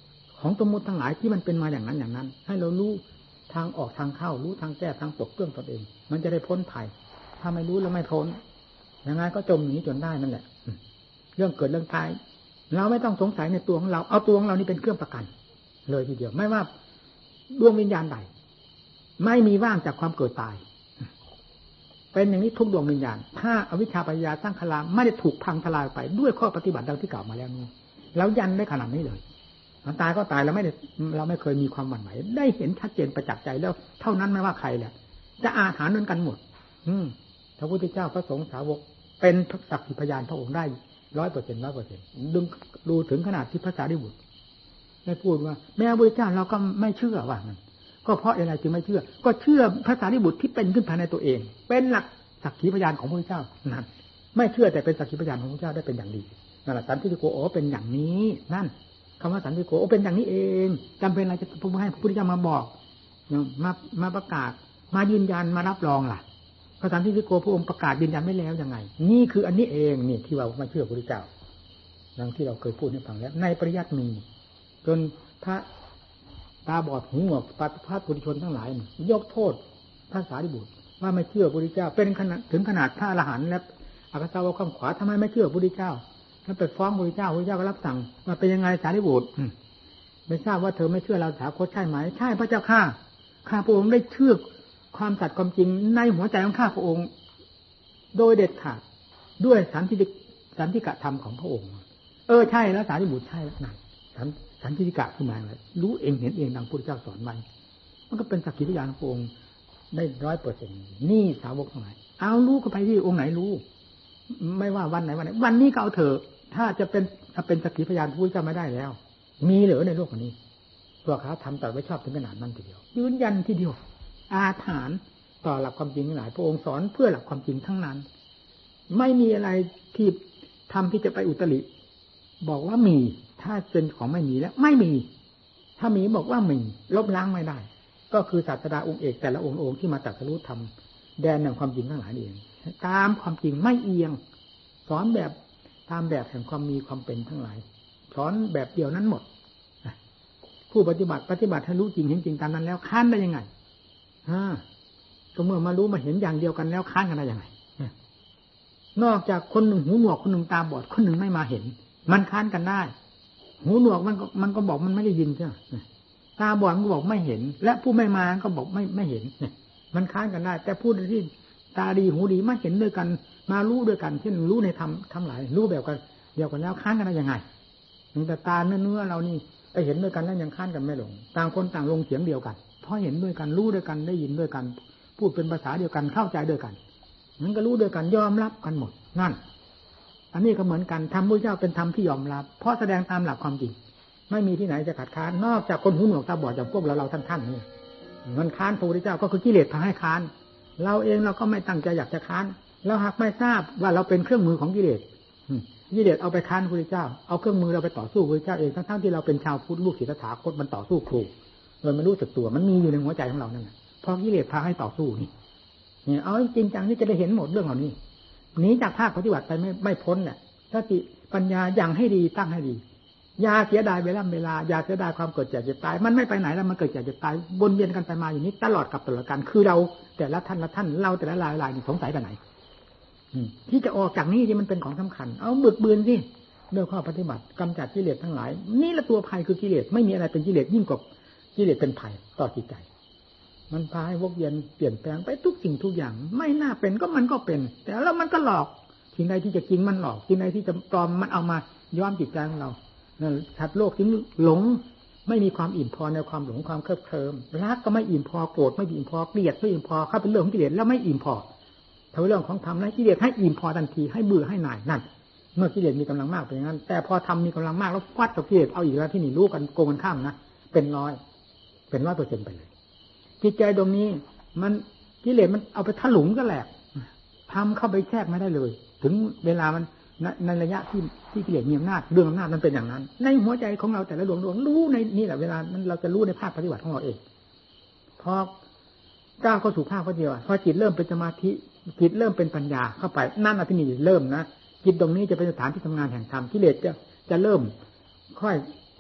ของสมมุติทั้งหลายที่มันเป็นมาอย่างนั้นอย่างนั้นให้เรารู้ทางออกทางเข้ารู้ทางแก้ทางปกเปื้องตนเองมันจะได้พ้นภัยถ้าไม่รู้แล้วไม่พ้นยังไงก็จมหนีจนได้นั่นแหละเรื่องเกิดเรื่องตายเราไม่ต้องสงสัยในตัวของเราเอาตัวของเรานี่เป็นเครื่องประกันเลยทีเดียวไม่ว่าดวงวิญญาณใดไม่มีว่างจากความเกิดตายเป็นอย่างนี้ทุกดวงวิญญาณถ้าอวิชชาปัญญาสร้างคลาไม่ได้ถูกพังทลายไปด้วยข้อปฏิบัติดังที่กล่าวมาแล้วนี้แล้วยันได้ขนาดนี้เลยมันตายก็ตายเราไม่ได้เราไม่เคยมีความหวั่นไหวได้เห็นชัดเจนประจักษ์ใจแล้วเท่านั้นไม่ว่าใครแหละจะอาถรรพ์เหมือนกันหมดอืมพระพุทธเจ้าพระสงฆ์สาวกเป็นสักขีพยานพระองค์ได้ร้อยเปอร์เซ็นต์ร้อยเปอร์เซ็นต์ดึงดูถึงขนาดที่พระสารีบุตรได้พูดว่าแม้พระพุทธเจ้าเราก็ไม่เชื่อว่ามันก็เพราะอะไรจึงไม่เชื่อก็เชื่อพระสารีบุตรที่เป็นขึ้นภายในตัวเองเป็นหลักสักขีพยานของพระพุทธเจ้านั่นไม่เชื่อแต่เป็นสักขีพยานของพระพุทธเจ้าได้เป็นอย่างดีนั่นแหละสันติโกโอเป็นอย่างนี้นั่นคำว่าสันติโกโอเป็นอย่างนี้เองจำเป็นอะไรจะพูดให้พระพุทธเจ้ามาบอกมามาประกาศมายืนยันมารับรองล่ะพระสันติโกพระองค์ประกาศยืนยันไม่แล้วยังไงนี่คืออันนี้เองนี่ที่เราไม่เชื่อพระพุทธเจ้าดังที่เราเคยพูดให้ฟังแล้วในปริยัติมีจนพระตาบอดหูหนวกปัตภาปุถุชนทั้งหลายยกโทษพระสารีบุตรว่าไม่เชื่อพระพุทธเจ้าเป็นขนาดถึงขนาดพระอรหันต์และอากาสาวกข้างขวาทำไมไม่เชื่อพระพุทธเจ้าท่านไปฟ้องพระพุทธเจ้าพระพุทธเจ้าก็รับสั่งว่าเป็นยังไงสารีบุตรไม่ทราบว่าเธอไม่เชื่อเราสาคตใช่ไหมใช่พระเจ้าข้าข้าพระองค์ได้เชื่อความสัตย์ความจริงในหัวใจของข้าพระองค์โดยเด็ดขาดด้วยสันติสันติกะธรรมของพระองค์เออใช่แล้วสารีบุตรใช่แล้วนั่นสันสันติกะขึ้นมาเลยรู้เองเห็นเองดังพระพุทธเจ้าสอนไว้มันก็เป็นสักขีพยานของพระองค์ได้ร้อยเปอร์เซ็นต์นี่สาวกทั้งหลายเอารู้ก็ไปที่องค์ไหนรู้ไม่ว่าวันไหนวันไหนวันนี้ก็เอาเถอะถ้าจะเป็นถ้าเป็นสักขีพยานพระพุทธเจ้าไม่ได้แล้วมีเหลือในโลกนี้ตัวเขาทำแต่ไม่ชอบถึงขนาดนั้นทีเดียวยืนยันทีเดียวอาถรรพ์ต่อหลักความจริงหลายพระองค์สอนเพื่อหลักความจริงทั้งนั้นไม่มีอะไรที่ทำที่จะไปอุตริบอกว่ามีถ้าเป็นของไม่มีแล้วไม่มีถ้ามีบอกว่ามีลบล้างไม่ได้ก็คือศาสดาองค์เอกแต่ละองค์องค์ที่มาตรัสรู้ธรรมแดนแห่งความจริงทั้งหลายเองตามความจริงไม่เอียงสอนแบบตามแบบแห่งความมีความเป็นทั้งหลายสอนแบบเดียวนั้นหมดผู้ปฏิบัติปฏิบัติให้รู้จริงเห็นจริงตามนั้นแล้วค้านได้ยังไงฮะก็เมื่อมารู้มาเห็นอย่างเดียวกันแล้วค้านกันได้ยังไงนอกจากคนหนึ่งหูหนวกคนหนึ่งตาบอดคนหนึ่งไม่มาเห็นมันค้านกันได้หูหนวกมันก็มันก็บอกมันไม่ได้ยินใช่ไหมตาบอดมันก็บอกไม่เห็นและผู้ไม่มาก็บอกไม่ไม่เห็นมันค้านกันได้แต่ผู้ที่ตาดีหูดีมาเห็นด้วยกันมารู้ด้วยกันเช่นรู้ในธรรมทั้งหลายรู้แบบกันเดียวกันแล้วค้านกันได้ยังไงแต่ตาเนื้อเนื้อเรานี่ไปเห็นด้วยกันแล้วยังค้านกันไม่ลงต่างคนต่างลงเสียงเดียวกันเพราะเห็นด้วยกันรู้ด้วยกันได้ยินด้วยกันพูดเป็นภาษาเดียวกันเข้าใจด้วยกันนั้นก็รู้ด้วยกันยอมรับกันหมดนั่นอันนี้ก็เหมือนกันธรรมพุทธเจ้าเป็นธรรมที่ยอมรับเพราะแสดงตามหลักความจริงไม่มีที่ไหนจะขัดค้านนอกจากคนหูหนวกตาบอดอย่างพวกเราเราท่านๆนี่มันค้านพระพุทธเจ้าก็คือกิเลสพาให้ค้านเราเองเราก็ไม่ตั้งใจอยากจะค้านเราหากไม่ทราบว่าเราเป็นเครื่องมือของกิเลสกิเลสเอาไปค้านพระพุทธเจ้าเอาเครื่องมือเราไปต่อสู้พระพุทธเจ้าเองทั้งๆที่เราเป็นชาวพุทธลูกศิษย์ตถาคตมันต่อสู้ครูโดยไม่รู้สึกตัวมันมีอยู่ในหัวใจของเรานั่นแหละพอกิเลสพาให้ต่อสู้นี่นี่เอาจริงจังนี่จะได้เห็นหมดเรื่องเหล่านี้หนีจากภาคปฏิบัติไปไม่ไม่พ้นแหละสติปัญญาอย่างให้ดีตั้งให้ดีอย่าเสียดายเวลาเวลาอย่าเสียดายความเกิดแก่เจ็บตายมันไม่ไปไหนแล้วมันเกิดแก่เจ็บตายวนเวียนกันไปมาอย่างนี้ตลอดกับตลอดกันคือเราแต่ละท่านละท่านเราแต่ละรายรายสงสัยไปไหนที่จะออกจากนี้ที่มันเป็นของสำคัญเอาบึกบืนสิเรื่องข้อปฏิบัติกำจัดกิเลสทั้งหลายนี่ละตัวภัยคือกิเลสไม่มีอะไรเป็นกิเลสยิ่งกว่ากิเลสเป็นภัยต่อจิตใจมันพาให้วกเวียนเปลี่ยนแปลงไปทุกสิ่งทุกอย่างไม่น่าเป็นก็มันก็เป็นแต่แล้วมันก็หลอกสิ่งใดที่จะจริงมันหลอกสิ่งใดที่จะปลอมมันเอามาย้อมจิตใจของเราสัตว์โลกที่หลงไม่มีความอิ่มพอในความหลงความเคลิบเคลิ้มรักก็ไม่อิ่มพอโกรธไม่อิ่มพอเกลียดไม่อิ่มพอเข้าเป็นเรื่องของกิเลสแล้วไม่อิ่มพอถ้าเรื่องของธรรมแล้วกิเลสให้อิ่มพอทันทีให้เบื่อให้หน่ายนั่นเมื่อกิเลสมีกำลังมากเป็นอย่างนั้นแต่พอธรรมมีกำลังมากแล้วฟาดกับกิเลสเอาอีกแล้วที่นี่รู้กันโกงกันข้ามนะเป็นร้อยเป็นร้อยเปอร์เซ็นต์ไปเลยจิตใจตรงนี้มันกิเลสมันเอาไปถลุงก็แหลกทำเข้าไปแทรกไม่ได้เลยถึงเวลามันในระยะที่ที่กิเลสมีอำนาจเรื่องอำนาจมันเป็นอย่างนั้นในหัวใจของเราแต่ละดวงดวงรู้ในนี่แหละเวลานั้นเราจะรู้ในภาคปฏิบัติของเราเองพอก้าวเข้าสู่ภาคปฏิบัติพอจิตเริ่มเป็นสมาธิจิตเริ่มเป็นปัญญาเข้าไปนั่นอภินิเริ่มนะจิตตรงนี้จะเป็นสถานที่ทำงานแห่งธรรมกิเลสจะจะเริ่มค่อย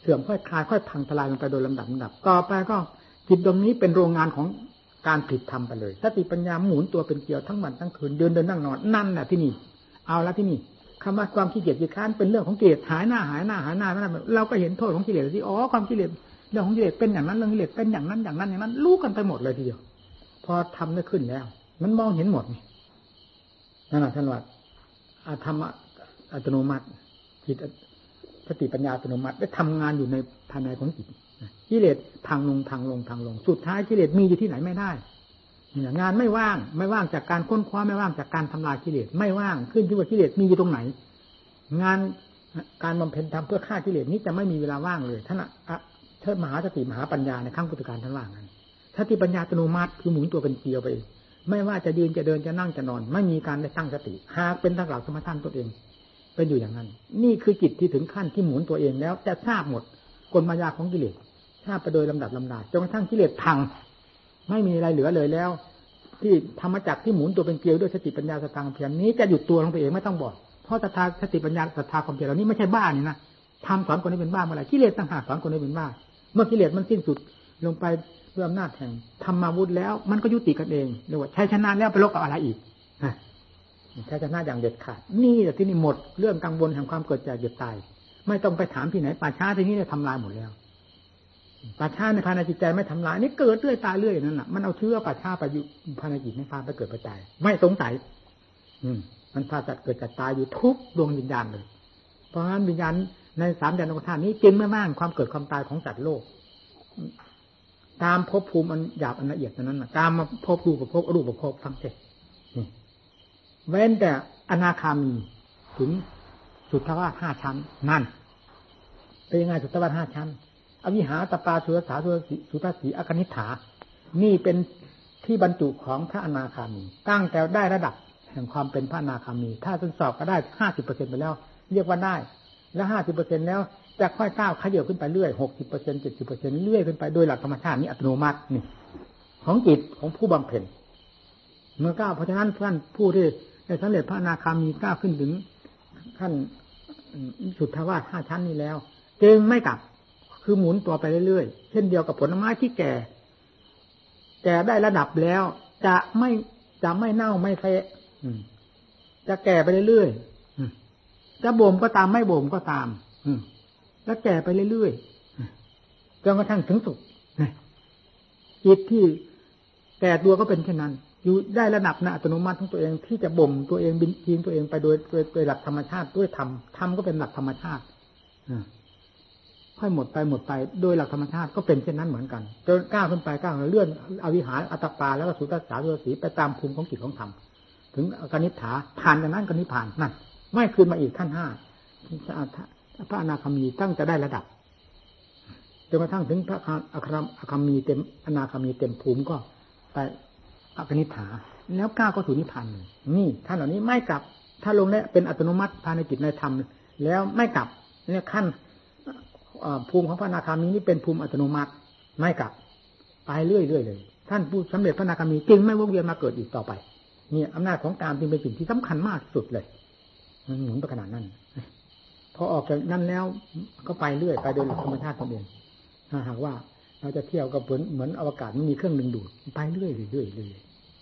เสื่อมค่อยคลายค่อยพังทลายลงไปโดยลำดับลำดับต่อไปก็จิตดวงนี้เป็นโรงงานของการผิดธรรมไปเลยสติปัญญาหมุนตัวเป็นเกลียวทั้งวันทั้งคืนเดินเดินนั่งนอนนั่นแหละที่นี่เอาละที่นี่คำว่าความขี้เกียจขี้ค้านเป็นเรื่องของกิเลสหายหน้าหายหน้าหายหน้าไม่ได้เราก็เห็นโทษของกิเลสที่อ๋อความกิเลสเรื่องของกิเลสเป็นอย่างนั้นเรื่องกิเลสเป็นอย่างนั้นอย่างนั้นอย่างนั้นรู้กันไปหมดเลยทีเดียวพอทำได้ขึ้นแล้วมันมองเห็นหมดนี่นั่นแหละท่านว่าธรรมะอัตโนมัติจิตสติปัญญาอัตโนมัติได้ทำงานอยู่ในภายในของจิตกิเลสพังลงพังลงพังลงสุดท้ายกิเลสมีอยู่ที่ไหนไม่ได้เนี่ยงานไม่ว่างไม่ว่างจากการค้นคว้าไม่ว่างจากการทำลายกิเลสไม่ว่างขึ้นที่ว่ากิเลสมีอยู่ตรงไหนงานการบำเพ็ญธรรมเพื่อฆ่ากิเลสนี้จะไม่มีเวลาว่างเลยท่านอะท่านมหาสติมหาปัญญาในขั้งพุทธการท่านว่างั้นสติปัญญาอัตโนมัติคือหมุนตัวเป็นเกลียวไปไม่ว่าจะยืนจะเดินจะนั่งจะนอนไม่มีการได้ตั้งสติหากเป็นทั้งหลักสมถะตัวเองเป็นอยู่อย่างนั้นนี่คือจิตที่ถึงขั้นที่หมุนตัวเองแล้วจะทราบหมดกลมายาของกิเลสทราบไปโดยลำดับลำดาจนกระทั่งกิเลสพังไม่มีอะไรเหลือเลยแล้วที่ธรรมจักรที่หมุนตัวเป็นเกลียวด้วยสติปัญญาสตางค์เพียรนี้จะหยุดตัวลงไปเองไม่ต้องบอกเพราะศรัทธาสติปัญญาศรัทธาความเพียรเหล่านี้ไม่ใช่บ้านี่นะทำสอนคนให้เป็นบ้าเมื่อไหร่กิเลสต่างหากสอนคนให้เป็นบ้าเมื่อกิเลสมันสิ้นสุดลงไปด้วยอำนาจแห่งธรรมาวุธแล้วมันก็ยุติกันเองเรียกว่าชัยชนะแล้วไปลบกับอะไรอีกชัยชนะอย่างเด็ดขาดนี่แหละที่นี่หมดเรื่องกังวลแห่งความเกิดแก่เจ็บตายไม่ต้องไปถามที่ไหนป่าช้าที่นี่เนี่ยทำลายหมดแล้วป่าช้าในภายในจิตใจไม่ทำลายนี่เกิดเรื่อยตายเรื่อยนั่นแหละมันเอาเชื้อป่าช้าไปอยู่ภายในจิตให้พาไปเกิดไปตายไม่สงสัยอืมมันพาจัดเกิดจัดตายอยู่ทุกดวงวิญญาณเลยเพราะฉะนั้นวิญญาณในสามแดนโลกธาตุนี้จึงไม่ม่านความเกิดความตายของสัตว์โลกตามภพภูมิอันหยาบอันละเอียดนั้นน่ะตามมาภพรูปภพอรูปภพฟังเถอะนี่เว้นแต่อนาคามีถึงสุทธาวาสห้าชั้นนั่นเป็นยังไงสุทธาวาสห้าชั้นอวิหาตปาสุรสาสุรสีสุทัสสีอกนิษฐานี่เป็นที่บรรจุของพระอนาคามีตั้งแต่ได้ระดับแห่งความเป็นพระอนาคามีถ้าทดสอบก็ได้ ห้าสิบเปอร์เซ็นต์ ไปแล้วเรียกว่าได้แล้ว ห้าสิบเปอร์เซ็นต์ แล้วจะค่อยก้าวขยับขึ้นไปเรื่อย หกสิบเปอร์เซ็นต์ เจ็ดสิบเปอร์เซ็นต์ เรื่อยขึ้นไปโดยหลักธรรมชาตินี้อัตโนมัตินี่ของจิตของผู้บำเพ็ญเมื่อก้าวเพราะฉะนั้นท่านผู้ที่ได้สำเร็จพระอนาคามีก้าวขึ้นถึงขั้นสุทธาวาสห้าชั้นนี้แล้วจึงไม่กลับคือหมุนตัวไปเรื่อยๆเช่นเดียวกับผลไม้ที่แก่แก่ได้ระดับแล้วจะไม่จะไม่เน่าไม่เฟะจะแก่ไปเรื่อยๆจะบ่มก็ตามไม่บ่มก็ตามแล้วแก่ไปเรื่อยๆจนกระทั่งถึงสุขจิตที่แก่ตัวก็เป็นเช่นนั้นอยู่ได้ระดับนะอัตโนมัติของตัวเองที่จะบ่มตัวเองบินทีมตัวเองไปโดยโดยหลักธรรมชาติด้วยธรรมธรรมก็เป็นหลักธรรมชาติค่อยหมดไปหมดไปโดยหลักธรรมชาติก็เป็นเช่นนั้นเหมือนกันจนก้าวขึ้นไปก้าวเลื่อนอวิหารอัตตปาแล้วก็สุตตสาสุรสีไปตามภูมิของจิตของธรรมถึงอกนิษฐาผ่านจากนั้นก็นิพพานนั่นไม่คืนมาอีกขั้นห้าพระอนาคามีตั้งจะได้ระดับจนกระทั่งถึงพระอคามีเต็มอนาคามีเต็มภูมิก็ไปอกนิษฐาแล้วก้าวก็สู่นิพพานนี่ท่านเหล่านี้ไม่กลับถ้าลงแล้วเป็นอัตโนมัติภายในจิตในธรรมแล้วไม่กลับเนี่ยขั้นภูมิของพระอนาคามีนี่เป็นภูมิอัตโนมัติไม่กลับไปเรื่อยๆเลยท่านผู้สำเร็จพระอนาคามีจึงไม่วนเวียนมาเกิดอีกต่อไปนี่อำนาจของกามจึงเป็นสิ่งที่สำคัญมากสุดเลยมันหมุนไปขนาดนั้นพอออกจากนั้นแล้วก็ไปเรื่อยไปโดยหลักธรรมชาติของเองถ้าหากว่าเราจะเที่ยวกับเหมือนเหมือนอวกาศมันมีเครื่องดึงดูดไปเรื่อยๆเรื่อยๆเลย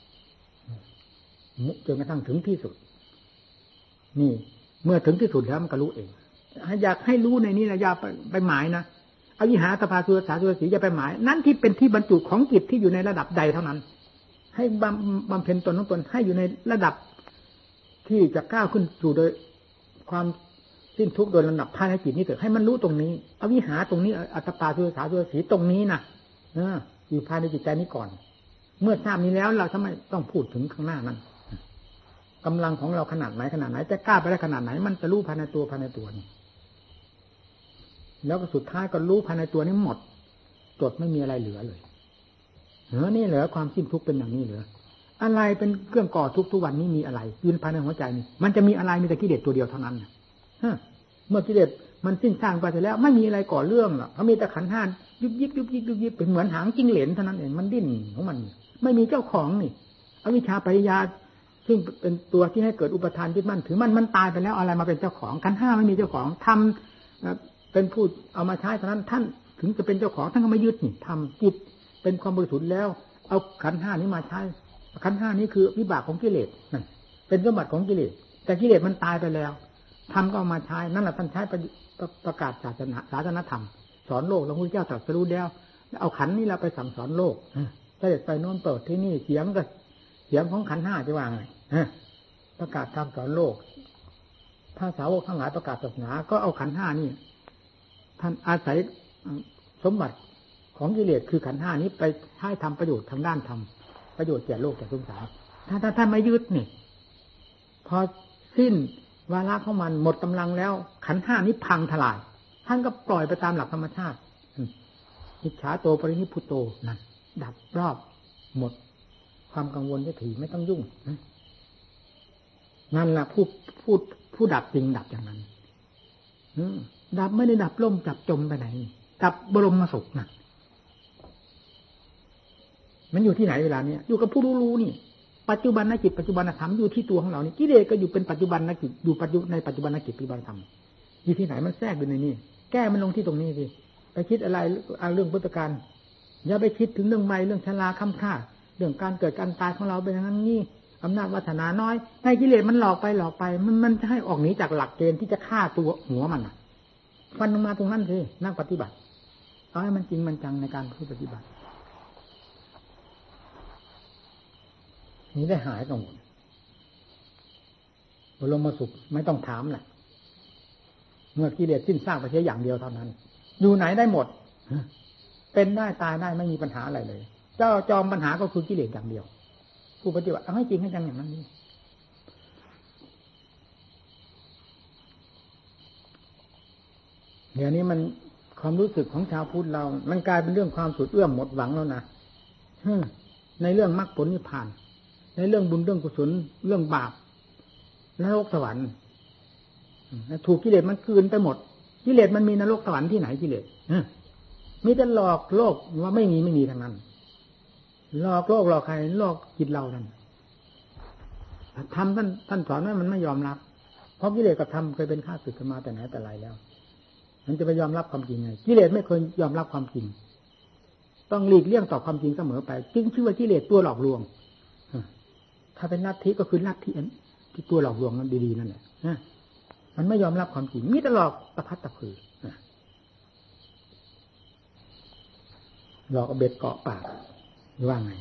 จนกระทั่งถึงที่สุดนี่เมื่อถึงที่สุดแล้วมันก็รู้เองอยากให้รู้ในนี้นะอย่าไปไปหมายนะอวิหาตปาสุรสาสุรสีอย่าไปหมายนั่นที่เป็นที่บรรจุของจิตที่อยู่ในระดับใดเท่านั้นให้บำบำเพ็ญตนของตนให้อยู่ในระดับที่จะก้าวขึ้นสู่โดยความสิ้นทุกข์โดยลำดับภายในจิตนี้เถอะให้มันรู้ตรงนี้อวิหาตรงนี้อัตตปาสุรสาสุรสีตรงนี้นะเอออยู่ภายในจิตใจนี้ก่อนเมื่อทราบนี้แล้วเราทำไมต้องพูดถึงข้างหน้านั้นกำลังของเราขนาดไหนขนาดไหนจะกล้าไปได้ขนาดไหนมันจะรู้ภายในตัวภายในตัวนี่แล้วก็สุดท้ายก็รู้ภายในตัวนี้หมดจดไม่มีอะไรเหลือเลยเออนี่เหลือความสิ้นทุกข์เป็นอย่างนี้เหลืออะไรเป็นเครื่องก่อทุกข์ทุกวันนี้มีอะไรยืนภายในหัวใจนี่มันจะมีอะไรมีแต่กิเลสตัวเดียวเท่านั้นฮะเมื่อกิเลสมันสิ้นสร้างไปเสร็จแล้วไม่มีอะไรก่อเรื่องหรอกเขามีแต่ขันธ์ห้ายุบยิบยุบยิบยุบยิบเป็นเหมือนหางจิ้งเหลนเท่านั้นเองมันดิ้นของมันไม่มีเจ้าของนี่อวิชชาปริยาซึ่งเป็นตัวที่ให้เกิดอุปทานยึดมั่นถือมันมันตายไปแล้วอะไรมาเป็นเจ้าของขันธ์ห้าไม่มีเจ้าของทำเป็นผู้เอามาใช้เท่านั้นท่านถึงจะเป็นเจ้าของท่านก็ไม่ยึดนี่ทำจิตเป็นความบริสุทธิ์แล้วเอาขันธ์ห้านี้มาใช้ขันธ์ห้านี้คือวิบากของกิเลสนั่นเป็นสมบัติของกิเลสแต่กิเลสมันตายไปแล้วทำก็เอามาใช้นั่นแหละท่านใช้ประกาศศาสนาศาสนธรรมสอนโลกแล้วพระพุทธเจ้าตรัสรู้แล้วเอาขันธ์นี้เราไปสั่งสอนโลกเสด็จไปโน่นเปิดที่นี่เสียงก็เสียงของขันธ์ห้าจะว่าไงประกาศธรรมสอนโลกถ้าสาวกทั้งหลายประกาศศาสนาก็เอาขันธ์ห้านี่ท่านอาศัยสมบัติของกิเลสคือขันธ์ห้านี้ไปให้ทำประโยชน์ทางด้านธรรมประโยชน์แก่โลกแก่สงสารถ้าถ้าท่านไม่ยึดนี่พอสิ้นวาระของมันหมดกำลังแล้วขันธ์ห้านี้พังทลายท่านก็ปล่อยไปตามหลักธรรมชาติอิจฉาโตปรินิพพุโตนั่นดับรอบหมดความกังวลจะถี่ไม่ต้องยุ่งนั่นแหละผู้ผู้ผู้ดับจริงดับอย่างนั้นดับไม่ได้ดับล่มจับจมไปไหนดับบรมสุขนะมันอยู่ที่ไหนเวลานี้อยู่กับผู้รู้รู้นี่ปัจจุบันนจิตปัจจุบันธรรมอยู่ที่ตัวของเรานี่กิเลสก็อยู่เป็นปัจจุบันนจิตอยู่ปัจจุในปัจจุบันนจิตปัจจุบันธรรมอยู่ที่ไหนมันแทรกอยู่ในนี้แก้มันลงที่ตรงนี้สิไปคิดอะไรเอาเรื่องพุทธการอย่าไปคิดถึงเรื่องใหม่เรื่องชราค่ำค่าเรื่องการเกิดการตายของเราเป็นอย่างนั้นนี่อำนาจวาสนาน้อยให้กิเลสมันหลอกไปหลอกไปมันมันจะให้ออกหนีจากหลักเกณฑ์ที่จะฆ่าตัวหัวมันฟันลงมาตรงนั้นสินั่งปฏิบัติเอาให้มันจริงมันจังในการปฏิบัตินี้ได้หายกังวลบรมสุขไม่ต้องถามแหละเมื่อกิเลสสิ้นซากไปแค่อย่างเดียวเท่านั้นอยู่ไหนได้หมดเป็นได้ตายได้ไม่มีปัญหาอะไรเลยเจ้าจอมปัญหาก็คือกิเลสอย่างเดียวผู้ปฏิบัติเอาให้จริงให้จังอย่างนั้นนี่เดี๋ยวนี้มันความรู้สึกของชาวพุทธเรามันกลายเป็นเรื่องความสุดเอื้อมหมดหวังแล้วนะในเรื่องมรรคผลนิพพานในเรื่องบุญเรื่องกุศลเรื่องบาปนรกสวรรค์ถูกกิเลสมันกลืนไปหมดกิเลสมันมีนรกสวรรค์ที่ไหนกิเลสมีแต่หลอกโลกว่าไม่มีไม่มีทั้งนั้นหลอกโลกหลอกใครหลอกจิตเรานั่นทำท่านท่านสอนว่ามันไม่ยอมรับเพราะกิเลสกับธรรมเคยเป็นข้าศึกกันมาแต่ไหนแต่ไรแล้วมันจะไปยอมรับความจริงไงกิเลสไม่เคยยอมรับความจริงต้องหลีกเลี่ยงต่อความจริงเสมอไปจึงชื่อว่ากิเลสตัวหลอกลวงถ้าเป็นลัทธิก็คือลัทธิที่ตัวหลอกลวงนั้นดีๆนั่นแหละมันไม่ยอมรับความจริงมีแต่หลอกตะพัดตะพือหลอกเอาเบ็ดเกาะปากว่าไง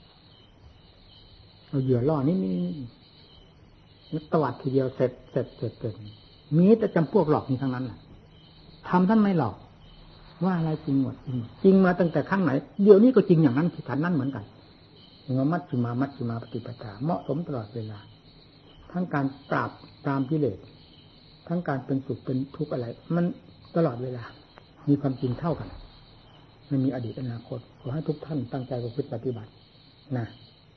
เอาเหยื่อล่อนี่นี่ตวัดทีเดียวเสร็จเสร็จเสร็จเสร็จมีแต่จำพวกหลอกนี่ทั้งนั้นแหละทำท่านไม่หลอกว่าอะไรจริงหมดจริงมาตั้งแต่ข้างไหนเดี๋ยวนี้ก็จริงอย่างนั้นที่ฐานนั้นเหมือนกันงมัชฌิมามัชฌิมาปฏิปทาเหมาะสมตลอดเวลาทั้งการปราบตามกิเลสทั้งการเป็นสุขเป็นทุกข์อะไรมันตลอดเวลามีความจริงเท่ากันไม่มีอดีตอนาคตขอให้ทุกท่านตั้งใจประพฤติปฏิบัตินะ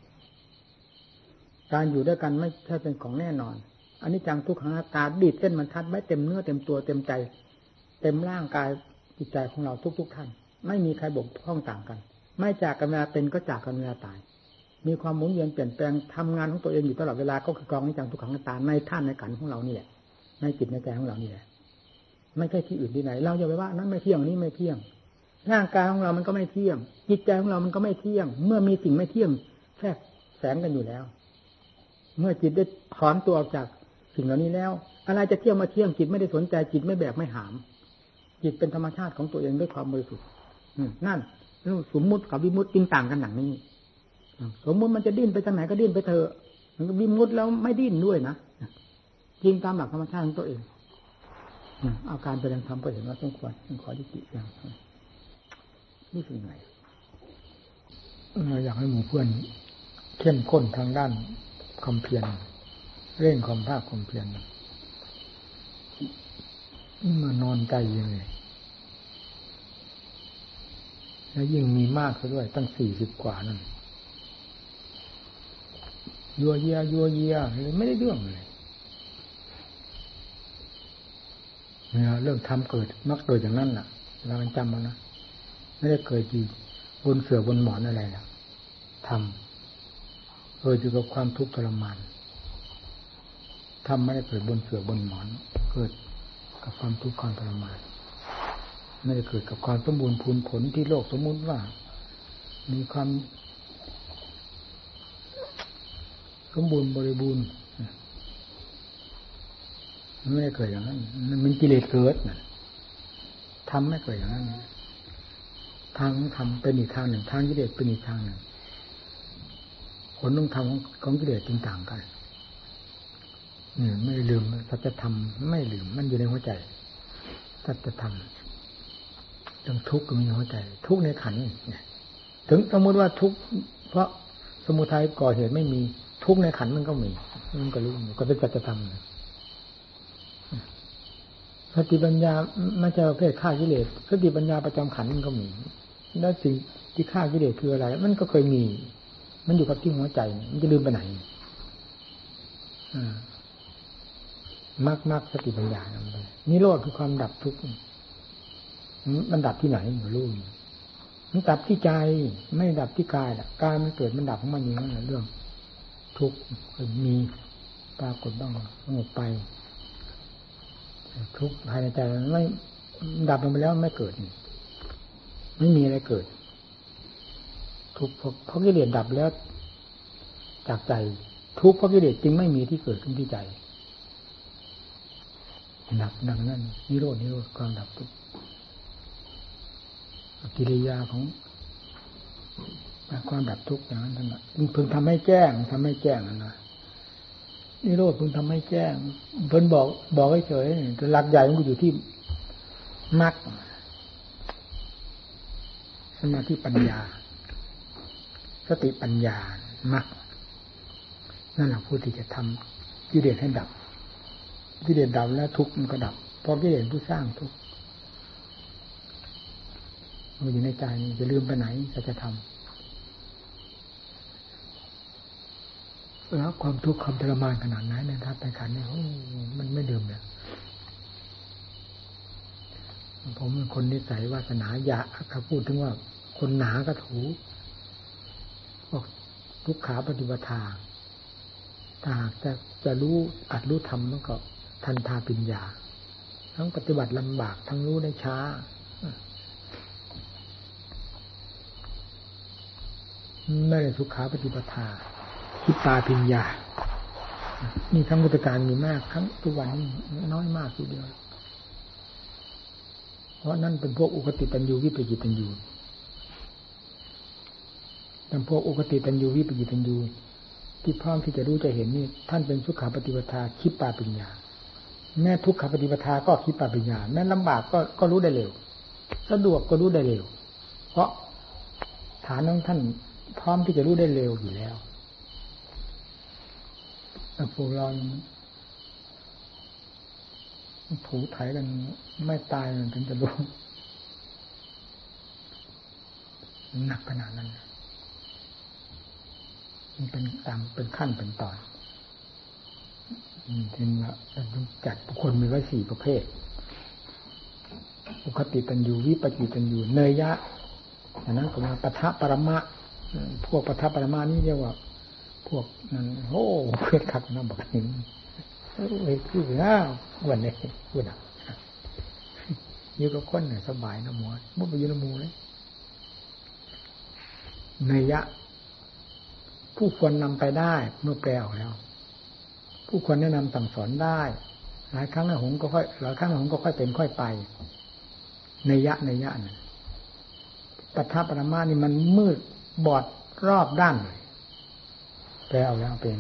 การอยู่ด้วยกันไม่ใช่เป็นของแน่นอนอันนี้จังทุกขังอนัตตาดีดเส้นบรรทัดไว้เต็มเนื้อเต็มตัวเต็มใจเต็มร่างกายจิตใจของเราทุกๆท่านไม่มีใครบกพร่องต่างกันไม่จากกันเวลาเป็นก็จากกันเวลาตายมีความหมุนเวียนเปลี่ยนแปลงทำงานของตัวเองอยู่ตลอดเวลาก็คือกองนิจังทุกขังอนัตตาในท่านในขันธ์ของเรานี่แหละในจิตในใจของเรานี่แหละไม่ใช่ที่อื่นที่ไหนเราอย่าไปว่านั้นไม่เที่ยงนี้ไม่เที่ยงร่างกายของเรามันก็ไม่เที่ยงจิตใจของเรามันก็ไม่เที่ยงเมื่อมีสิ่งไม่เที่ยงแทรกแฝงกันอยู่แล้วเมื่อจิตได้ถอนตัวออกจากสิ่งเหล่านี้แล้วอะไรจะเที่ยงมาเที่ยงจิตไม่ได้สนใจจิตไม่แบกไม่หามจิตเป็นธรรมชาติของตัวเองด้วยความบริสุทธิ์นั่นสมมุติกับวิมุตติจริงต่างกันอย่างนี้สมมุติมันจะดิ้นไปทางไหนก็ดิ้นไปเถอะมันก็วิมุตติแล้วไม่ดิ้นด้วยนะจริงตามหลักธรรมชาติของตัวเองเอาการแสดงธรรมก็เห็นว่าสมควรขอยุติอย่างนี่คือไงเราอยากให้หมู่เพื่อนเข้มข้นทางด้านความเพียรเร่งความภาคความเพียรมานอนใจยังไงแล้วยิ่งมีมากซะด้วยตั้งสี่สิบกว่านั่นยัวเยียยัวเยียเลยไม่ได้เรื่องเลยเนี่ยเรื่องทำเกิดมักเกิดอย่างนั้นน่ะเราจำเอานะไม่ได้เกิดอยู่บนเสื่อบนหมอนอะไรนะทำเกิดอยู่กับความทุกข์ทรมานทำไม่ได้เกิดบนเสื่อบนหมอนเกิดกับความทุกข์ความทรมานไม่ได้เกิดกับความสมบูรณ์พูนผลที่โลกสมมุติว่ามีความสมบูรณ์บริบูรณ์ไม่ได้เกิดอย่างนั้นมันกิเลสเกิดทำไม่เกิดอย่างนั้นทางทำเป็นอีกทางหนึ่งทางกิเลสเป็นอีกทางหนึ่งผลต้องทำของกิเลสจึงต่างกันเนี่ยไม่ลืมสัจธรรมไม่ลืมมันอยู่ในหัวใจสัจธรรมเรื่องทุกข์ก็มีในหัวใจทุกข์ในขันธ์เนี่ยถึงสมมติว่าทุกข์เพราะสมุทัยก่อเหตุไม่มีทุกข์ในขันธ์มันก็มีมันก็รู้ก็เป็นสัจธรรมสติปัญญาไม่ใช่ประเภทฆ่ากิเลสสติปัญญาประจำขันธ์มันก็มีแล้วสิ่งที่ฆ่ากิเลสคืออะไรมันก็เคยมีมันอยู่กับที่หัวใจมันจะลืมไปไหนมากมากสติปัญญานั่นเลยนิโรธคือความดับทุกข์มันดับที่ไหนไม่รู้มันดับที่ใจไม่ดับที่กายแหละกายมันเกิดมันดับของมันอย่างนั้นแหละเรื่องทุกข์มีปรากฏบ้างสงบไปทุกข์ภายในใจมันไม่ดับลงไปแล้วไม่เกิดไม่มีอะไรเกิดทุกข์เพราะกิเลสดับแล้วจากใจทุกข์เพราะกิเลสจึงไม่มีที่เกิดขึ้นที่ใจดับดังนั้นนิโรธนิโรธความดับทุกข์กิริยาของความดับทุกข์อย่างนั้นท่านน่ะเพิ่งทำให้แจ้งทำให้แจ้งนะนิโรธเพิ่งทำให้แจ้งเพิ่นบอกบอกเฉยๆแต่หลักใหญ่มันก็อยู่ที่มรรคสมาธิปัญญาสติปัญญามรรคนั่นแหละผู้ที่จะทำกิเลสให้ดับกิเลสดับแล้วทุกข์มันก็ดับเพราะกิเลสผู้สร้างทุกข์มันอยู่ในใจจะลืมไปไหนจะทำแล้วความทุกข์ความทรมานขนาดไหนนะครับในขันนี่โอ้มันไม่ดื่มเลยผมเป็นคนนิสัยวาสนาอยากเขาพูดถึงว่าคนหนาก็ถูบอกทุกขาปฏิปทาถ้าหากจะจะรู้อัดรู้ทำมันก็ทันทาปัญญาทั้งปฏิบัติลำบากทั้งรู้ได้ช้าไม่ได้สุขาปฏิปทาคิดตาปัญญานี่ทั้งพุทธการมีมากทั้งทุกวันนี้น้อยมากทีเดียวเพราะนั่นเป็นพวกอุคติตัญญูวิปจิตัญญูแต่พวกอุคติตัญญูวิปจิตัญญูที่พร้อมที่จะรู้จะเห็นนี่ท่านเป็นสุขาปฏิปทาคิดตาปัญญาแม้ทุกขปฏิปทาก็คิดตาปัญญาแม้ลำบากก็ก็รู้ได้เร็วสะดวกก็รู้ได้เร็วเพราะฐานของท่านพร้อมที่จะรู้ได้เร็วอยู่แล้วแต่พวกเราถูไถกันไม่ตายมันถึงจะรู้หนักขนาดนั้นมันเป็นตามเป็นขั้นเป็นตอนทีนี้ว่าจัดบุคคลมีไว้สี่ประเภทอุคติตัญญูวิปจิตัญญูเนยยะอันนั้นก็มาปทะปรมะพวกปทะปรมานี่เรียกว่าพวกนั้นโอ้เพื่อนขัดน้ำบักหินเอ้ยคืออ้าววันนี้วันน่ะอยู่กับคนเนี่ยสบายนะหมอมุดไปอยู่ในหมู่เลยเนยยะผู้ควรนำไปได้เมื่อแปลออกแล้วผู้ควรแนะนำสั่งสอนได้หลายครั้งนะหงก็ค่อยหลายครั้งหงก็ค่อยเป็นค่อยไปเนยยะเนยยะนั่นปทัปปรมานี่มันมืดบอดรอบด้านเลยแปลเอาแล้วเป็น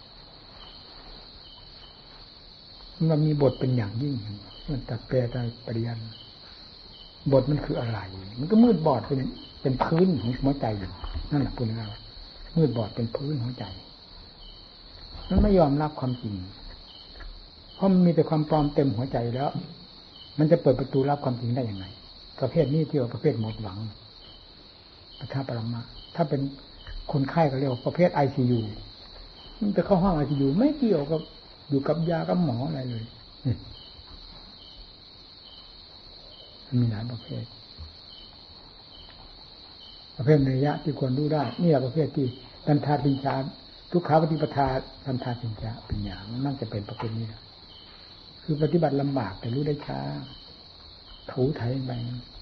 มันมีบทเป็นอย่างยิ่งมันตัดแปลได้ปริยัติบทมันคืออะไรมันก็มืดบอดเป็นเป็นพื้นของหัวใจอยู่นั่นแหละพูดง่ายๆมืดบอดเป็นพื้นหัวใจมันไม่ยอมรับความจริงเพราะมันมีแต่ความปลอมเต็มหัวใจแล้วมันจะเปิดประตูรับความจริงได้ยังไงประเภทนี้ที่ว่าประเภทหมดหวังปทัปปรมาถ้าเป็นคนไข้ก็เรียกว่าประเภท ไอ ซี ยู มันจะเข้าห้อง ไอ ซี ยู ไม่เกี่ยวกับอยู่กับยากับหมออะไรเลยมันมีหลายประเภทประเภทเนยยะที่ควรรู้ได้นี่แหละประเภทที่ทันทาปิญญาทุกขาปฏิปทาทันทาปิญญาปัญญามันจะเป็นประเภทนี้คือปฏิบัติลำบากแต่รู้ได้ช้าถูไถไป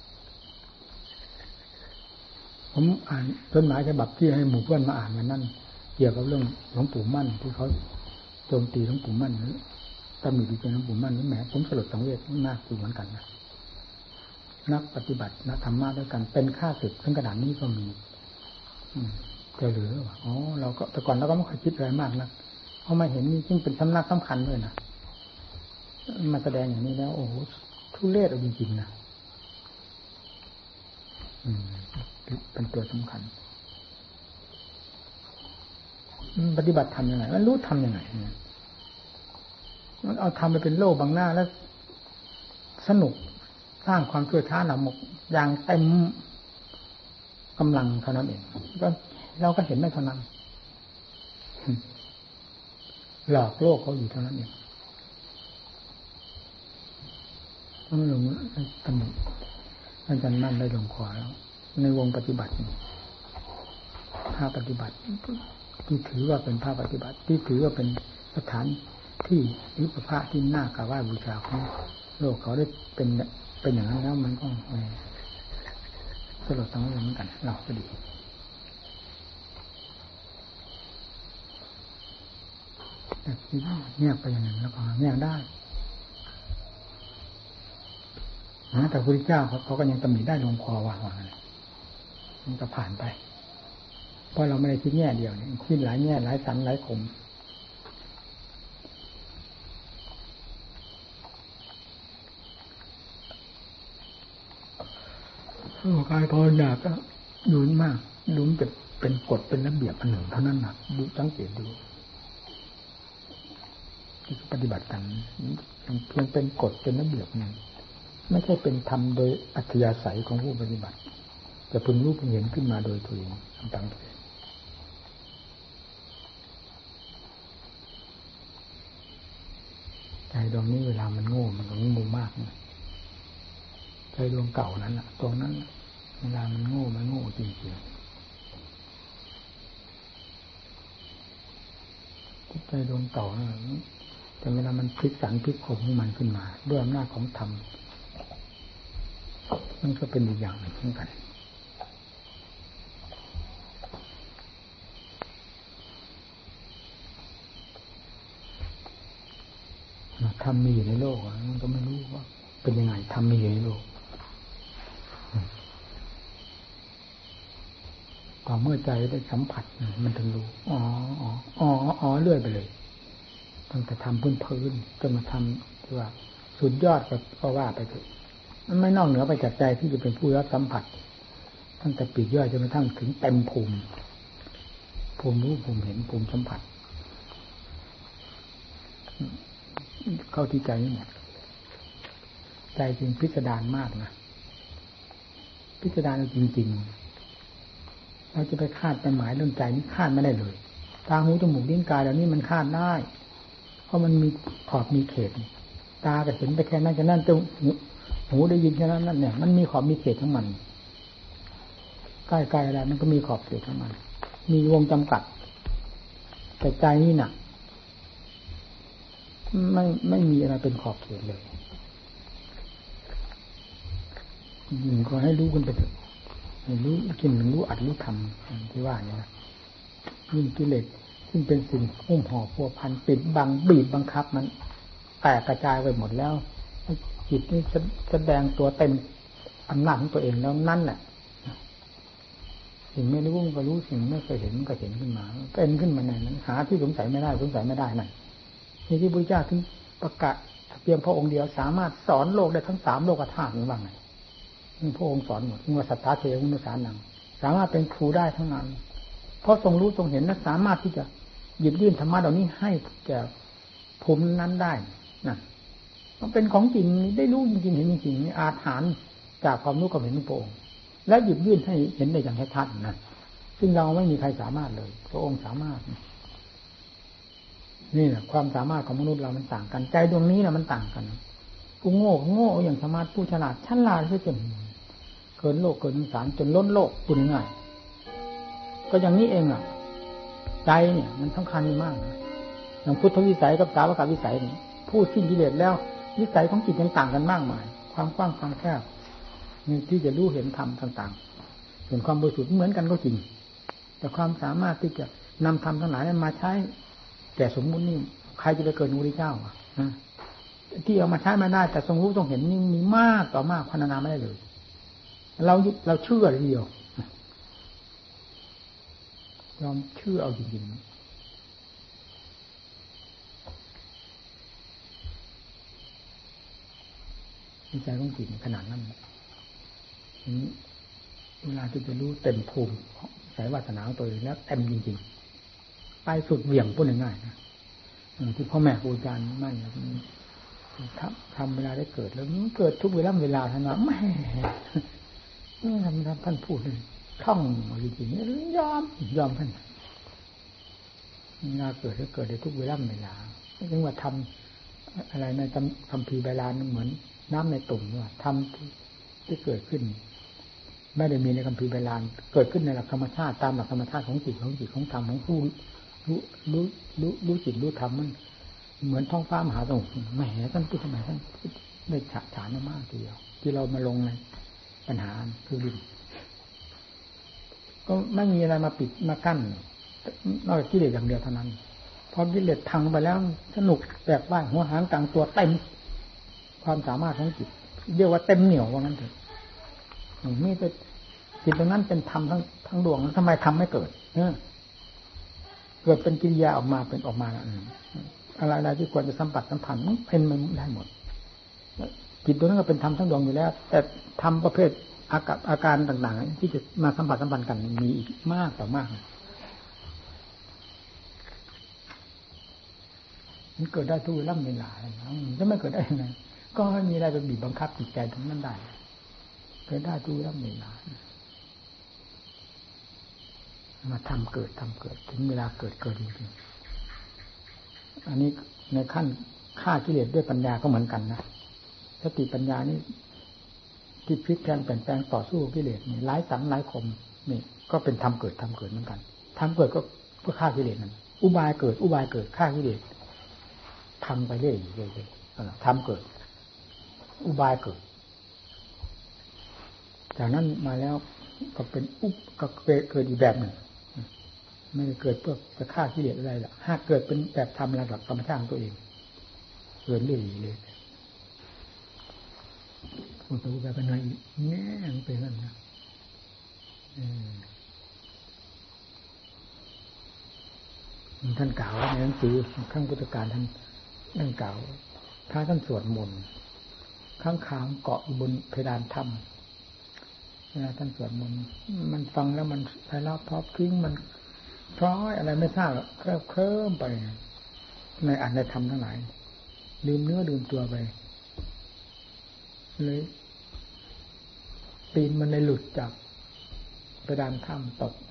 ผมอ่านจดหมายฉบับที่ให้หมู่เพื่อนมาอ่านวันนั้นเกี่ยวกับเรื่องหลวงปู่มั่นที่เขาโจมตีหลวงปู่มั่นนี้ตำหนิดีเจหลวงปู่มั่นนี่แหมผมสลดสังเวชมากอยู่เหมือนกันนะนักปฏิบัตินักธรรมะด้วยกันเป็นข้าศึกซึ่งกระดานนี้ก็มีจะเหลือว่าอ๋อเราก็แต่ก่อนเราก็ไม่เคยคิดอะไรมากนะเพราะมาเห็นนี่ซึ่งเป็นสำนักสำคัญด้วยนะมาแสดงอย่างนี้แล้วโอ้โหทุเรศเอาจริงๆนะอืมเป็นตัวสำคัญปฏิบัติทำยังไงมันรู้ทำยังไงเนี่ยมันเอาทำไปเป็นโล่บังหน้าแล้วสนุกสร้างความชั่วช้าหนาหมกอย่างเต็มกำลังเท่านั้นเองก็เราก็เห็นได้เท่านั้นหลอกโลกเขาอยู่เท่านั้นเองต้องลงตำหนิอาจารย์มั่นได้ลงคอแล้วในวงปฏิบัติภาคปฏิบัติที่ถือว่าเป็นภาคปฏิบัติที่ถือว่าเป็นสถานที่หรือพระที่น่ากราบไหว้บูชาของโลกเขาได้เป็นเป็นอย่างนั้นแล้วมันก็สลดสังเวชเหมือนกันเราก็ดีแต่คิดแยกไปอย่างหนึ่งแล้วก็แยกได้นะแต่พระพุทธเจ้าเขาก็ยังตำหนิได้ลงคอว่ามันก็ผ่านไปเพราะเราไม่ได้คิดแง่เดียวเนี่ยคิดหลายแง่หลายสันหลายคมกายภาวนาก็ดูมากดูมันเป็นเป็นกฎเป็นระเบียบอันหนึ่งเท่านั้นนะดูสังเกตดูที่ปฏิบัติกันเพียงเป็นกฎเป็นระเบียบนึงไม่ใช่เป็นธรรมโดยอัธยาศัยของผู้ปฏิบัติจะพึงรู้พึงเห็นขึ้นมาโดยตัวเองต่างๆใจดวงนี้เวลามันโง่มันก็โง่มากนะใจดวงเก่านั้นน่ะตรงนั้นเวลามันโง่มันโง่จริงๆใจดวงเก่านั้นแต่เวลามันพลิกสันพลิกโคมของมันขึ้นมาด้วยอำนาจของธรรมมันก็เป็นอีกอย่างหนึ่งเหมือนกันธรรมมีอยู่ในโลกมันก็ไม่รู้ว่าเป็นยังไงธรรมมีอยู่ในโลกพอเมื่อใจได้สัมผัสมันถึงรู้อ๋ออ๋ออ๋ออ๋อเลื่อยไปเลยตั้งแต่ทำพื้นพื้นจนมาทำที่ว่าสุดยอดก็ว่าไปเถอะมันไม่นอกเหนือไปจากใจที่จะเป็นผู้รับสัมผัสตั้งแต่ปีกย่อยจนกระทั่งถึงเต็มภูมิภูมิรู้ภูมิเห็นภูมิสัมผัสเข้าที่ใจนี่หมดใจจริงพิสดารมากนะพิสดารจริงๆเราจะไปคาดไปหมายเรื่องใจนี่คาดไม่ได้เลยตาหูจมูกลิ้นกายเหล่านี้มันคาดได้เพราะมันมีขอบมีเขตตาก็เห็นไปแค่นั้นแค่นั้นจมูกหูได้ยินแค่นั้นนั่นเนี่ยมันมีขอบมีเขตของมันใกล้ๆอะไรมันก็มีขอบเขตของมันมีวงจำกัดแต่ใจนี่หนักไม่ไม่มีอะไรเป็นขอบเขตเลยยิ่งก็ให้รู้กันไปเถอะให้รู้กินรู้อัดรู้ทำที่ว่านี่นะยิ่งกิเลสซึ่งเป็นสิ่งอุ้มห่อพัวพันปิดบังบีบบังคับมันแตกกระจายไปหมดแล้วจิตนี่แสดงตัวเต็มอำนาจของตัวเองแล้วนั่นแหละสิ่งไม่รู้ก็รู้สิ่งไม่เคยเห็นก็เห็นขึ้นมาเป็นขึ้นมาในนั้นหาที่สงสัยไม่ได้สงสัยไม่ได้นั่นนี่ที่พระพุทธเจ้าถึงประกาศเพียงพระองค์เดียวสามารถสอนโลกได้ทั้งสามโลกธาตุนี้ว่าไงนี่พระองค์สอนหมดว่าสัทธาเทวุนุสานังสามารถเป็นครูได้ทั้งนั้นเพราะทรงรู้ทรงเห็นและสามารถที่จะหยิบยื่นธรรมะเหล่านี้ให้แก่ภูมินั้นได้นั่นมันเป็นของจริงได้รู้จริงๆเห็นจริงๆนี่อาถรรพ์จากความรู้ความเห็นของพระองค์และหยิบยื่นให้เห็นได้อย่างชัดๆนั่นซึ่งเราไม่มีใครสามารถเลยพระองค์สามารถนี่แหละความสามารถของมนุษย์เรามันต่างกันใจดวงนี้นะมันต่างกันผู้โง่โง่อย่างสมาร์ทผู้ฉลาดฉลาดที่จนเกินโลกเกินสงสารจนล้นโลกคุณง่ายก็อย่างนี้เองอ่ะใจเนี่ยมันสำคัญมากนะอย่างพุทธวิสัยกับสาวกวิสัยนี่ผู้สิ้นกิเลสแล้ววิสัยของจิตยังต่างกันมากมายคความกว้างความแคบนี่ที่จะรู้เห็นธรรมต่างๆส่วนความบริสุทธิ์เหมือนกันก็จริงแต่ความสามารถที่จะนำธรรมทั้งหลายมาใช้แก่สมมุตินี่ใครจะไปเกิดพระพุทธเจ้าอ่ะที่เอามาใช้มาได้แต่ทรงรู้ทรงเห็นนี่มีมากต่อมากพรรณนาไม่ได้เลยเราเราเชื่อเลยเดียวยอมเชื่อเอาจริงๆในใจของจิตขนาดนั้นเวลาที่จะรู้เต็มภูมิสายวาสนาของตัวเองแล้วเต็มจริงๆไปสุดเหวี่ยงพูดง่ายๆนะที่พ่อแม่ครูอาจารย์มั่นทำทำเวลาได้เกิดแล้วมันเกิดทุกเวลาเวลาท่านว่าแม่นี่ทำท่านพูดเลยท่องจริงๆยอมยอมท่านเวลาเกิดแล้วเกิดได้ทุกเวลาเวลาไม่ใช่ว่าทำอะไรในคำพีเวลาเหมือนน้ำในตุ่มว่าทำที่เกิดขึ้นไม่ได้มีในคัมภีร์โบราณเกิดขึ้นในหลักธรรมชาติตามหลักธรรมชาติของจิตของจิตของธรรมของผู้รู้รู้รู้รู้จิตรู้ธรรมมันเหมือนท้องฟ้ามหาสมุทรแหมท่านพูดทำไมท่านได้ฉะฉานมากทีเดียวที่เรามาลงในปัญหาคือดินก็ไม่มีอะไรมาปิดมากั้นนอกจากกิเลสอย่างเดียวเท่านั้นพอกิเลสพังไปแล้วสนุกแบบว่าหัวหางกลางตัวเต็มความสามารถของจิตเรียกว่าเต็มเหนี่ยวว่างั้นเถอะนี่เป็นจิตตรงนั้นเป็นธรรมทั้งทั้งดวงแล้วทำไมทำไม่เกิดเนี่ยเกิดเป็นกิริยาออกมาเป็นออกมาอะไรๆที่ควรจะสัมผัสสัมพันธ์มันเป็นมันได้หมดจิตตัวนั้นก็เป็นธรรมทั้งดวงอยู่แล้วแต่ธรรมประเภทอาการอาการต่างๆที่จะมาสัมผัสสัมพันธ์กันมีอีกมากต่อมากมันเกิดได้ทุกเวลาเวลาจะไม่เกิดได้ยังไงก็ไม่มีอะไรไปบีบบังคับจิตใจทั้งนั้นได้เกิดได้ทุกเวลาเวลามาทำเกิดทำเกิดถึงเวลาเกิดเกิดจริงๆอันนี้ในขั้นฆ่ากิเลสด้วยปัญญาก็เหมือนกันนะสติปัญญานี่ที่พลิกแปลงเปลี่ยนแปลงต่อสู้กิเลสนี่หลายสังหลายคมนี่ก็เป็นทำเกิดทำเกิดเหมือนกันทำเกิดก็เพื่อฆ่ากิเลสนั่นอุบายเกิดอุบายเกิดฆ่ากิเลสทำไปเรื่อยๆทำเกิดอุบายเกิดจากนั้นมาแล้วก็เป็นอุบก็เกิดอีกแบบหนึ่งไม่ได้เกิดเพื่อจะฆ่ากิเลสอะไรหรอกหากเกิดเป็นแบบทำระดับธรรมชาติของตัวเองเกิดเรื่อยๆเลยพูดไปแบบเป็นอะไรแง่เป็นนั่นนะท่านกล่าวในหนังสือข้างพุทธการท่านท่านกล่าวถ้าท่านสวดมนต์ข้างขางเกาะอยู่บนเพดานถ้ำเวลาท่านสวดมนต์มันฟังแล้วมันไพเราะเพราะคลิ้งมันพร้อยอะไรไม่ทราบเคลิ้มเคลิ้มไปในอัตในธรรมทั้งหลายลืมเนื้อลืมตัวไปเลยตีนมันเลยหลุดจากเพดานถ้ำตก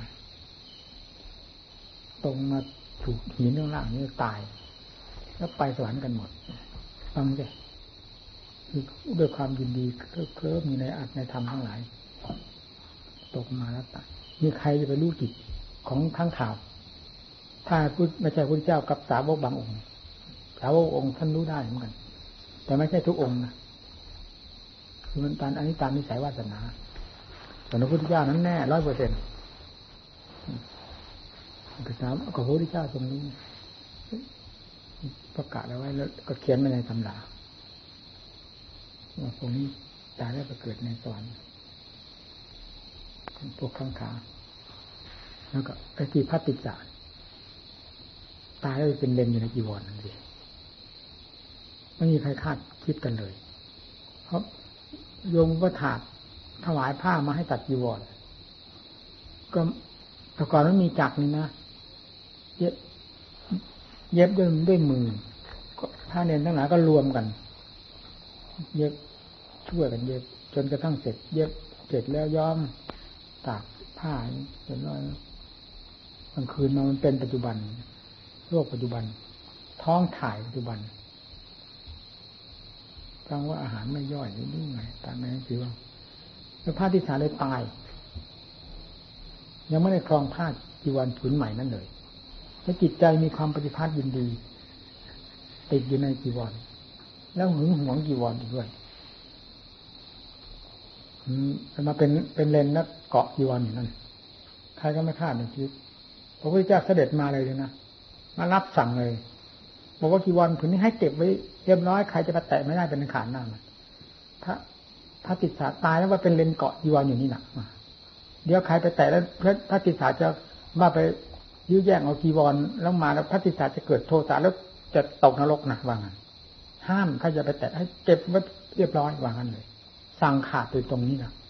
ตรงมาถูกหินข้างล่างนี่ตายแล้วไปสวรรค์กันหมดฟังสิคือด้วยความยินดีเคลิ้มมีในอัตในธรรมทั้งหลายตกมาแล้วตายมีใครจะไปรู้จิตของข้างข่าวถ้าพุทธไม่ใช่พระพุทธเจ้ากับสาวกบางองค์สาวกองค์ท่านรู้ได้เหมือนกันแต่ไม่ใช่ทุกองค์นะคือมันตามอันนี้ตามนิสัยวาสนาแต่พระพุทธเจ้านั้นแน่ร้อยเปอร์เซ็นต์ภาษาของพระพุทธเจ้าตรงนี้ประกาศเอาไว้แล้วก็เขียนไว้ในตำราว่าตรงนี้ตายแล้วไปเกิดในสวรรค์พวกข้างขาแล้วก็ไอ้ที่พัตติจารตายแล้วเป็นเลนอยู่ในจีวรนั่นสิไม่มีใครคาดคิดกันเลยเพราะโยมก็ถาดถวายผ้ามาให้ตัดจีวรก็แต่ก่อนมันมีจักรนี่นะเย็บเย็บด้วยด้วยมือผ้าเนรทั้งหลายก็รวมกันเย็บช่วยกันเย็บจนกระทั่งเสร็จเย็บเสร็จแล้วย้อมตากผ้าเสร็จแล้วกลางคืนมามันเป็นปัจจุบันโลกปัจจุบันท้องถ่ายปัจจุบันฟังว่าอาหารไม่ย่อยหรือนี่ไงตามนั้นคือว่าแล้วผ้าที่สาเลยตายยังไม่ได้ครองผ้าจีวรผืนใหม่นั่นเลยแล้วจิตใจมีความปฏิภาณยินดีติดอยู่ในจีวรแล้วหึงหวงจีวรอีกด้วยมาเป็นเป็นเลนแล้วเกาะจีวรอย่างนั้นใครก็ไม่คาดในชีวิตพระพุทธเจ้าเสด็จมาเลยเลยนะมารับสั่งเลยบอกว่าจีวรผืนนี้ให้เก็บไว้เรียบร้อยใครจะมาแตะไม่ได้เป็นขาดหน้ามันพระพระติสสะตายแล้วว่าเป็นเลนเกาะจีวรอยู่นี่หนักมาเดี๋ยวใครไปแตะแล้วพระติสสะจะมาไปยื้อแย่งเอาจีวรแล้วมาแล้วพระติสสะจะเกิดโทสะแล้วจะตกนรกนะว่างั้นห้ามใครจะไปแตะให้เก็บไว้เรียบร้อยว่างั้นเลยสั่งขาดโดยตรงนี้นะ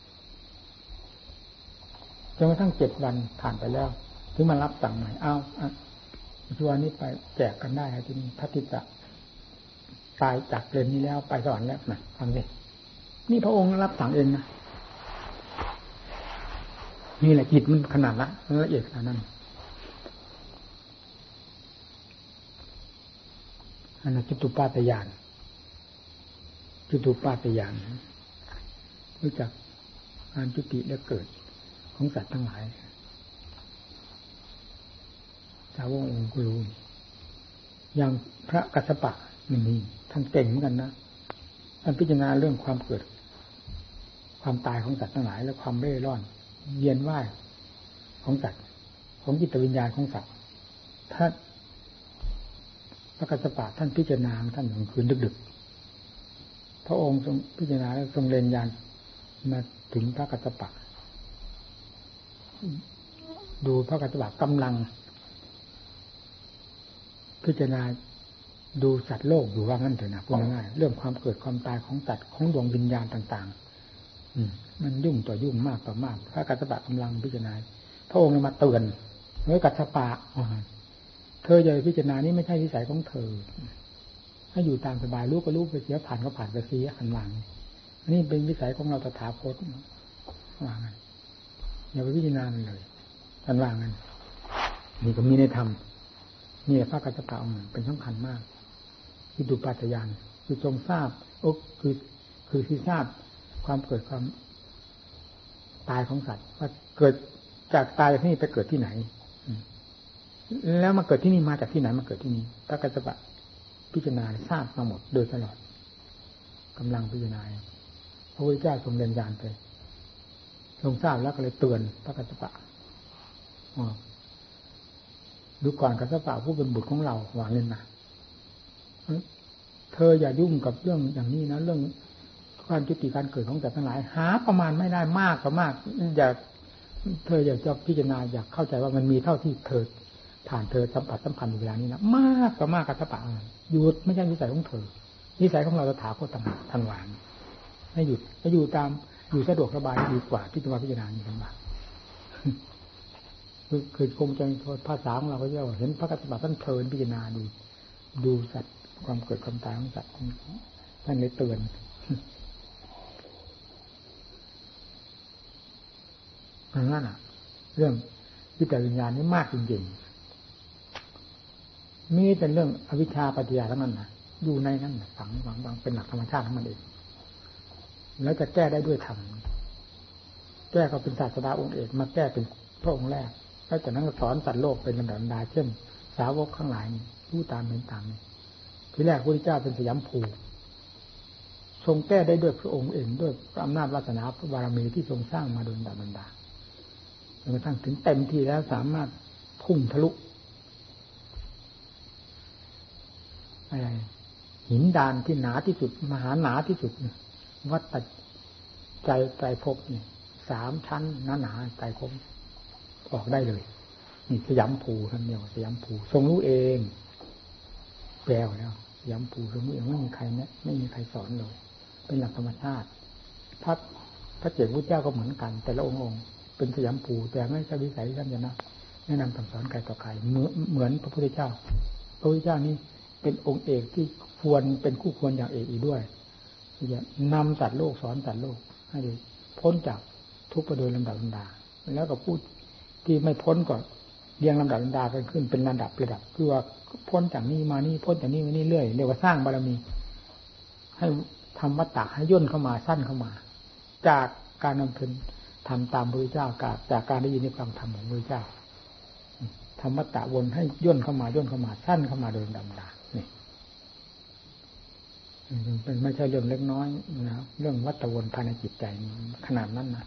จนกระทั่งเจ็ดวันผ่านไปแล้วถึงมารับสั่งใหม่เอาจีวรนี้ไปแจกกันได้ที่นี่พระติสสะตายจากเลนนี้แล้วไปสวรรค์แล้วนะฟังดินี่พระองค์รับสั่งเองนะนี่แหละจิตมันขนาดละละเอียดขนาดนั้นอันนั้นจุตุปาตญาณจุตุปาตญาณรู้จักการจุติและเกิดของสัตว์ทั้งหลายสาวกองค์กุลูอย่างพระกัสสปะนี่ท่านเก่งเหมือนกันนะท่านพิจารณาเรื่องความเกิดความตายของสัตว์ทั้งหลายและความเร่ร่อนเวียนว่ายของสัตว์ของจิตวิญญาณของสัตว์ถ้าพระกัสสปะท่านพิจารณาท่านกลางคืนดึกๆพระองค์ทรงพิจารณาแล้วทรงเรียนญาณมาถึงพระกัสสปะดูพระกัสสปะกำลังพิจารณาดูสัตว์โลกอยู่ว่างั้นเถอะนะพูดง่ายๆเรื่องความเกิดความตายของสัตว์ของดวงวิญญาณต่างๆอืมมันยุ่งต่อยุ่งมากต่อมากพระกัสสปะกำลังพิจารณาพระองค์มาเตือนเฮ้ยกัสสปะเธออย่าพิจารณานี่ไม่ใช่วิสัยของเธอให้อยู่ตามสบายรู้ก็รู้ไปเสียผ่านก็ผ่านไปเสียหันหลังนี่เป็นวิสัยของเราตถาคตว่างั้นอย่าไปพิจารณามันเลยท่านว่างั้นนี่ก็มีในธรรมนี่พระกัสสปะองค์เป็นสำคัญมากคือดูปัจจยานคือทรงทราบโอ้คือคือที่ทราบความเกิดความตายของสัตว์ว่าเกิดจากตายที่นี่ไปเกิดที่ไหนแล้วมาเกิดที่นี่มาจากที่ไหนมาเกิดที่นี่พระกัสสปะพิจารณาทราบมาหมดโดยตลอดกำลังพิจารณาพระพุทธเจ้าทรงเรียนญาณไปทรงทราบแล้วก็เลยเตือนพระกัสสปะดูก่อนกัสสปะผู้เป็นบุตรของเราหวังเล่นนะเธออย่ายุ่งกับเรื่องอย่างนี้นะเรื่องการจุติการเกิดของสัตว์ทั้งหลายหาประมาณไม่ได้มากก็มากอย่าเธออยากจะพิจารณาอยากเข้าใจว่ามันมีเท่าที่เธอผ่านเธอสัมผัสสัมพันธ์อยู่เวลานี้นะมากก็มากกัสสปะหยุดไม่ใช่วิสัยของเธอวิสัยของเราตถาคตต่างหากทันหวานให้หยุดให้อยู่ตามอยู่สะดวกสบายดีกว่าที่จะมาพิจารณาอย่างลำบากคือคือคงจะภาษาของเราก็เรียกว่าเห็นพระกัสสปะท่านเพลินพิจารณาดูดูสัตว์ความเกิดความตายของสัตว์ท่านเลยเตือนนั่นน่ะเรื่องวิจารวิญญาณนี่มากจริงๆมีแต่เรื่องอวิชชาปัจจยาทั้งนั้นนะอยู่ในนั้นฝังฝังฝังเป็นหลักธรรมชาติของมันเองแล้วจะแก้ได้ด้วยธรรมแก้ก็เป็นศาสดาองค์เอกมาแก้เป็นพระองค์แรกแล้วจากนั้นก็สอนสัตว์โลกเป็นลำดับลำดาเช่นสาวกข้างหลายรู้ตามเป็นตามทีแรกพระพุทธเจ้าเป็นสยามภูทรงแก้ได้ด้วยพระองค์เองด้วยอำนาจวาสนาพระบารมีที่ทรงสร้างมาโดยลำดับลำดาจนกระทั่งถึงเต็มที่แล้วสามารถพุ่งทะลุอะไรหินดานที่หนาที่สุดมหาหนาที่สุดวัดปัจจัยไตรภพนี่สามชั้นหนาหนาไตรภพออกได้เลยนี่สยามภูท่านเดียวสยามภูทรงรู้เองแปลแล้วสยามภูทรงรู้เองไม่มีใครนะไม่มีใครสอนเลยเป็นหลักธรรมชาติพระพระเจ้าพุทธเจ้าก็เหมือนกันแต่ละองค์องค์เป็นสยามภูแต่ไม่ใช่วิสัยท่านจะนะแนะนำสั่งสอนใครต่อใครเหมือนพระพุทธเจ้าพระพุทธเจ้านี่เป็นองค์เอกที่ควรเป็นคู่ควรอย่างเอกอีกด้วยที่จะนำสัตว์โลกสอนสัตว์โลกให้พ้นจากทุกข์ไปโดยลำดับลำดาแล้วก็พูดที่ไม่พ้นก่อนเรียงลำดับลำดากันขึ้นเป็นระดับระดับคือว่าพ้นจากนี้มานี่พ้นจากนี้มานี่เรื่อยเรียกว่าสร้างบารมีให้ทำวัตตะให้ย่นเข้ามาสั้นเข้ามาจากการนำเพ็ญทำตามพระพุทธเจ้าจากการได้ยินได้ฟังธรรมของพระพุทธเจ้าทำวัตตะวนให้ย่นเข้ามาย่นเข้ามาสั้นเข้ามาโดยลำดับนี่เป็นไม่ใช่เรื่องเล็กน้อยนะเรื่องวัฏวนภายในจิตใจขนาดนั้นนะ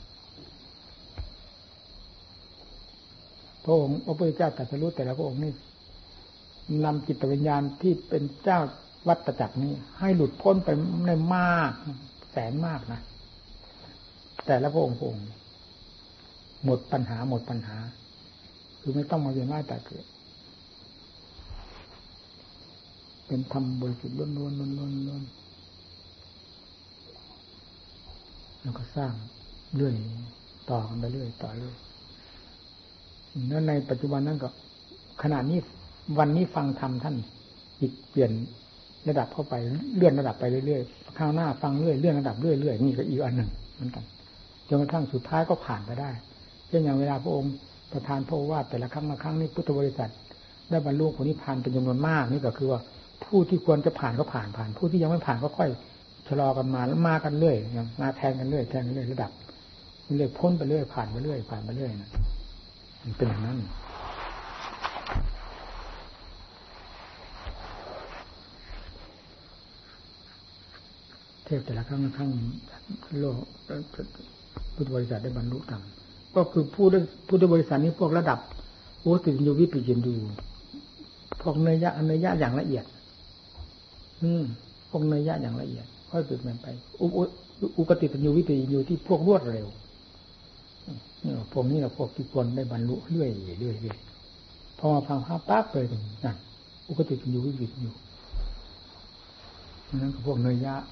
พระองค์พระพุทธเจ้าตรัสรู้แต่ละพระองค์นี่นำจิตวิญญาณที่เป็นเจ้าวัฏจักรนี้ให้หลุดพ้นไปในมากแสนมากนะแต่ละพระองค์พระองค์หมดปัญหาหมดปัญหาคือไม่ต้องมาเวียนว่ายตายเกิดเป็นธรรมบริสุทธิ์ล้วนๆล้วนๆล้วนๆแล้วก็สร้างเรื่อยต่อกันไปเรื่อยต่อเรื่อยแล้วในปัจจุบันนั้นก็ขณะนี้วันนี้ฟังธรรมท่านอีกเปลี่ยนระดับเข้าไปเลื่อนระดับไปเรื่อยๆข้างหน้าฟังเรื่อยเลื่อนระดับเรื่อยๆนี่ก็อีกอันหนึ่งเหมือนกันจนกระทั่งสุดท้ายก็ผ่านไปได้เช่นอย่างเวลาพระองค์ประทานพระโอวาทแต่ละครั้งละครั้งนี้พุทธบริษัทได้บรรลุผลนิพพานเป็นจำนวนมากนี่ก็คือว่าผู้ที่ควรจะผ่านก็ผ่านผ่านผู้ที่ยังไม่ผ่านก็ค่อยชะลอกันมาแล้วมากันเรื่อยมาแทงกันเรื่อยแทงกันเรื่อยระดับเรื่อยพ้นไปเรื่อยผ่านไปเรื่อยผ่านไปเรื่อยนะมันเป็นอย่างนั้นเทศแต่ละครั้งละครั้งโลกพุทธบริษัทได้บรรลุธรรมก็คือผู้ได้พุทธบริษัทนี้พวกระดับโอติญญูวิปิจินดูพวกเนยยะเนยยะอย่างละเอียดอืมพวกเนยยะอย่างละเอียดค่อยเปลี่ยนแปลงไปอุอุกติปัญญูวิปิจินดูที่พวกรวดเร็วเนี่ยพวกนี้แหละพวกที่ควรได้บรรลุเรื่อยเรื่อยเรื่อยพอมาฟังภาพปั๊บเลยนั่นอุกติปัญญูวิปิจินดูนั่นก็พวกเนยยะ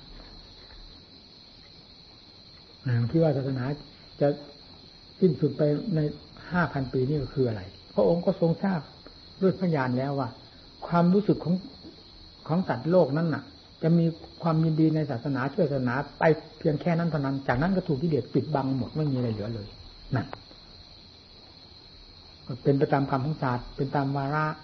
ที่ว่าศาสนาจะสิ้นสุดไปในห้าพันปีนี่ก็คืออะไรพระองค์ก็ทรงทราบด้วยพยานแล้วว่าความรู้สึกของของสัตว์โลกนั้นน่ะจะมีความยินดีในศาสนาช่วยศาสนาไปเพียงแค่นั้นเท่านั้นจากนั้นก็ถูกกิเลสปิดบังหมดไม่มีอะไรเหลือเลยนั่นเป็นไปตามกรรมของศาสตร์เป็นตามวาระ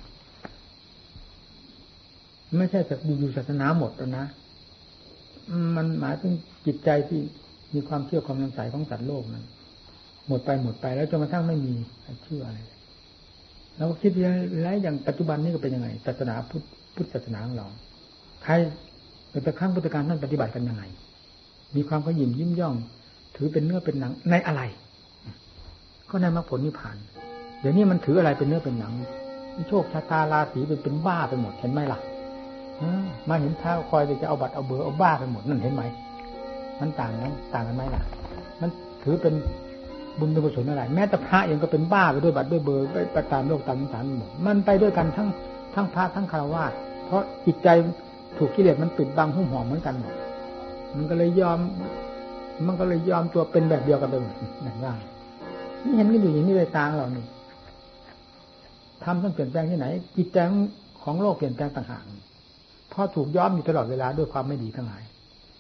ไม่ใช่จะอยู่ศาสนาหมดแล้วนะมันหมายถึงจิตใจที่มีความเชื่อความสงสัยของสัตว์โลกนั้นหมดไปหมดไปแล้วจนกระทั่งไม่มีเชื่ออะไรเราก็คิดแล้วอย่างปัจจุบันนี้ก็เป็นยังไงศาสนาพุทธพุทธศาสนาของเราใครเป็นแต่ครั้งพุทธกาลท่านปฏิบัติกันยังไงมีความขยิมยิ้มย่องถือเป็นเนื้อเป็นหนังในอะไรก็ในมรรคผลนิพพานเดี๋ยวนี้มันถืออะไรเป็นเนื้อเป็นหนังโชคชะตาราศีเป็นเป็นบ้าไปหมดเห็นไหมล่ะมาเห็นเท้าคอยจะเอาบัตรเอาเบอร์เอาบ้าไปหมดนั่นเห็นไหมมันต่างกันต่างกันไหมล่ะมันถือเป็นบุญเป็นกุศลอะไรแม้แต่พระเองก็เป็นบ้าไปด้วยบัตรด้วยเบอร์ไปตามโลกตามสงสารหมดมันไปด้วยกันทั้งทั้งพระทั้งฆราวาสเพราะจิตใจถูกกิเลสมันปิดบังหุ้มห่อเหมือนกันหมดมันก็เลยยอมมันก็เลยยอมตัวเป็นแบบเดียวกันไปหมดอย่างว่านี่เห็นกันอยู่อย่างนี้เลยตาเรานี่ทำต้องเปลี่ยนแปลงที่ไหนจิตใจของโลกเปลี่ยนแปลงต่างหากเพราะถูกย้อมอยู่ตลอดเวลาด้วยความไม่ดีทั้งหลาย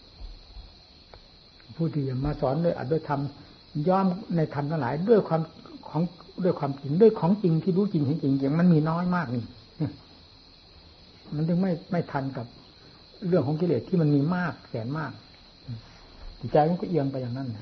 ผู้ที่มาสอนด้วยอัดด้วยธรรมย้อมในธรรมทั้งหลายด้วยความของด้วยความจริงด้วยของจริงที่รู้จริงเห็นจริงอย่างมันมีน้อยมากนี่มันถึงไม่ไม่ทันกับเรื่องของกิเลสที่มันมีมากแสนมากจิตใจมันก็เอียงไปอย่างนั้นนะ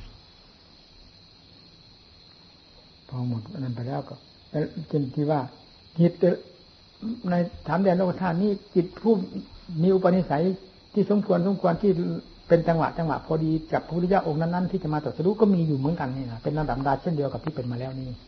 พอหมดอันนั้นไปแล้วก็จนที่ว่าจิตในถามแดนโลกธาตุนี้จิตผู้มีอุปนิสัยที่สมควรสมควรที่เป็นจังหวะจังหวะพอดีกับพระพุทธเจ้าองค์นั้นๆที่จะมาตรัสรู้ก็มีอยู่เหมือนกันนี่นะเป็นระดับดาเช่นเดียวกับที่เป็นมาแล้วนี่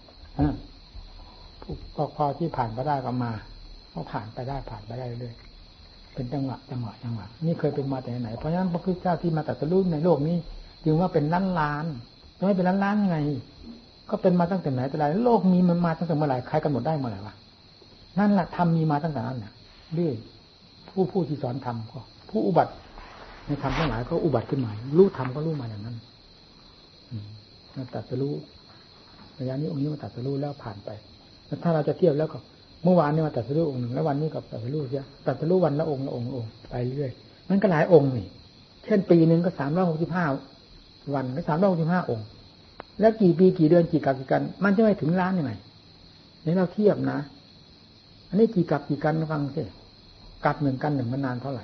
พอพอที่ผ่านไปได้ก็มาพอผ่านไปได้ผ่านไปได้เรื่อยเป็นจังหวะจังหวะจังหวะนี่เคยเป็นมาแต่ไหนเพราะฉะนั้นพระพุทธเจ้าที่มาตรัสรู้ในโลกนี้จึงว่าเป็นล้านล้านจะไม่เป็นล้านล้านยังไงก็เป็นมาตั้งแต่ไหนแต่ไรโลกมีมันมาตั้งแต่เมื่อไหร่ใครกำหนดได้เมื่อไหร่วะนั่นแหละธรรมมีมาตั้งแต่นั้นน่ะเรื่อยผู้ผู้ที่สอนธรรมก็ผู้อุบัติในธรรมทั้งหลายก็อุบัติขึ้นมารู้ธรรมก็รู้มาอย่างนั้นมาตรัสรู้ระยะนี้องค์นี้มาตรัสรู้แล้วผ่านไปแล้วถ้าเราจะเทียบแล้วก็เมื่อวานนี้มาตรัสรู้องค์หนึ่งแล้ววันนี้กับตรัสรู้เสียตรัสรู้วันละองค์ละองค์ละองค์ไปเรื่อยมันก็หลายองค์นี่เช่นปีหนึ่งก็สามร้อยหกสิบห้าวันก็สามร้อยหกสิบห้าองค์แล้วกี่ปีกี่เดือนกี่กับกี่กันมันจะไม่ถึงล้านยังไงนี่เราเทียบนะอันนี้กี่กับกี่กันฟังสิกับหนึ่งกันหนึ่งมานานเท่าไหร่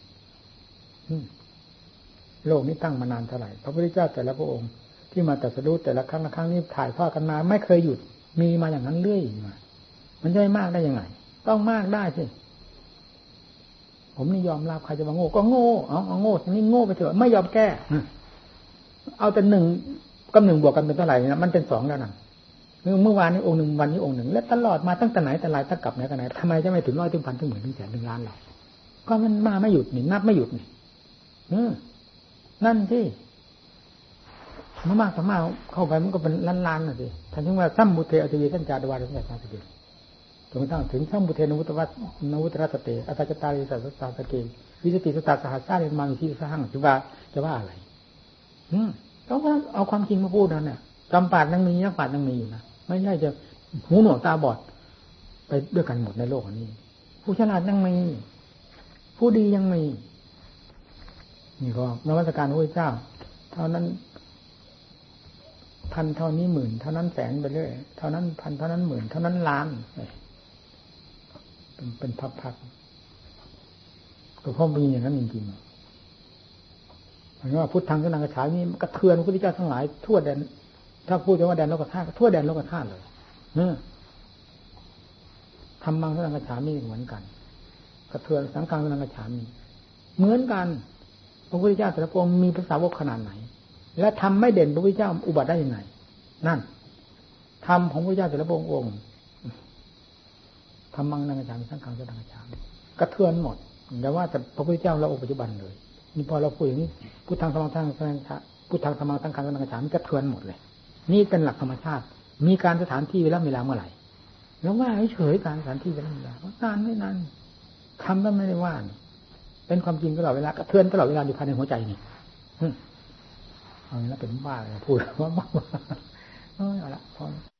โลกนี้ตั้งมานานเท่าไหร่พระพุทธเจ้าแต่ละพระองค์ที่มาตรัสรู้แต่ละครั้งละครั้งนี้ถ่ายทอดกันมาไม่เคยหยุดมีมาอย่างนั้นเรื่อยมามันจะไม่มากได้ยังไงต้องมากได้สิผมนี่ยอมรับใครจะมาโง่ก็โง่เอาเอาโง่ทีนี้โง่ไปเถอะไม่ยอมแก้เอาแต่หนึ่งกับหนึ่งบวกกันเป็นเท่าไหร่นะมันเป็นสองแล้วนะเมื่อวานนี้องค์หนึ่งวันนี้องค์หนึ่งและตลอดมาตั้งแต่ไหนแต่ไรถ้ากลับไหนกันไหนทำไมจะไม่ถึงร้อยถึงพันถึงหมื่นถึงแสนถึงล้านหรอกก็มันมาไม่หยุดนี่นับไม่หยุดนี่อืมนั่นที่มามากต่อมาเข้าไปมันก็เป็นล้านล้านน่ะสิท่านถึงว่าสัมมุเทอติวิสัญจารวาระสัญญาสังเกตจนกระทั่งถึงสัมมุเทนวุตวัตนวุตรัสเตอัตตจตาริสัสสะสะเกวิสติสตาสหัสสะเรมังสิสหังจะว่าจะว่าอะไรอืมต้องเอาความจริงมาพูดนั่นน่ะจำปาดยังมีนักปาดยังมีอยู่นะไม่ใช่จะหูหนวกตาบอดไปด้วยกันหมดในโลกนี้ผู้ฉลาดยังมีผู้ดียังมีนี่ก็นวัตการพระพุทธเจ้าเท่านั้นพันเท่านี้หมื่นเท่านั้นแสนไปเรื่อยเท่านั้นพันเท่านั้นหมื่นเท่านั้นล้านเป็นเป็นพักๆก็เพราะมีอย่างนั้นจริงๆหมายว่าพุทธังสนังกระฉานี้กระเทือนพระพุทธเจ้าทั้งหลายทั่วแดนถ้าพูดถึงว่าแดนโลกธาตุทั่วแดนโลกธาตุเลยธรรมังสนังกระฉามีเหมือนกันกระเทือนสังฆังสนังกระฉามีเหมือนกันพระพุทธเจ้าแต่ละพระองค์มีภาษาวกขนาดไหนและทำไม่เด่นพระพุทธเจ้าอุบัติได้ยังไงนั่นธรรมของพระพุทธเจ้าแต่ละพระองค์องค์ธรรมังสนังกระฉามีสังฆังสนังกระฉามีกระเทือนหมดแต่ว่าแต่พระพุทธเจ้าเราองค์ปัจจุบันเลยนี่พอเราพูดอย่างนี้พุทธังธรรมังสังฆังสนังกระฉาพุทธังธรรมังสังฆังสนังกระฉามีกระเทือนหมดเลยนี่เป็นหลักธรรมชาติมีการสถานที่เวลาเวลาเมื่อไหร่แล้วว่าเฉยๆการสถานที่เวลาเวลานานไม่นานทำก็ไม่ได้ว่าเป็นความจริงตลอดเวลากระเทือนตลอดเวลาอยู่ภายในหัวใจนี่เอาแล้วเป็นบ้าเลยพูดว่าบ้าเอาละพอ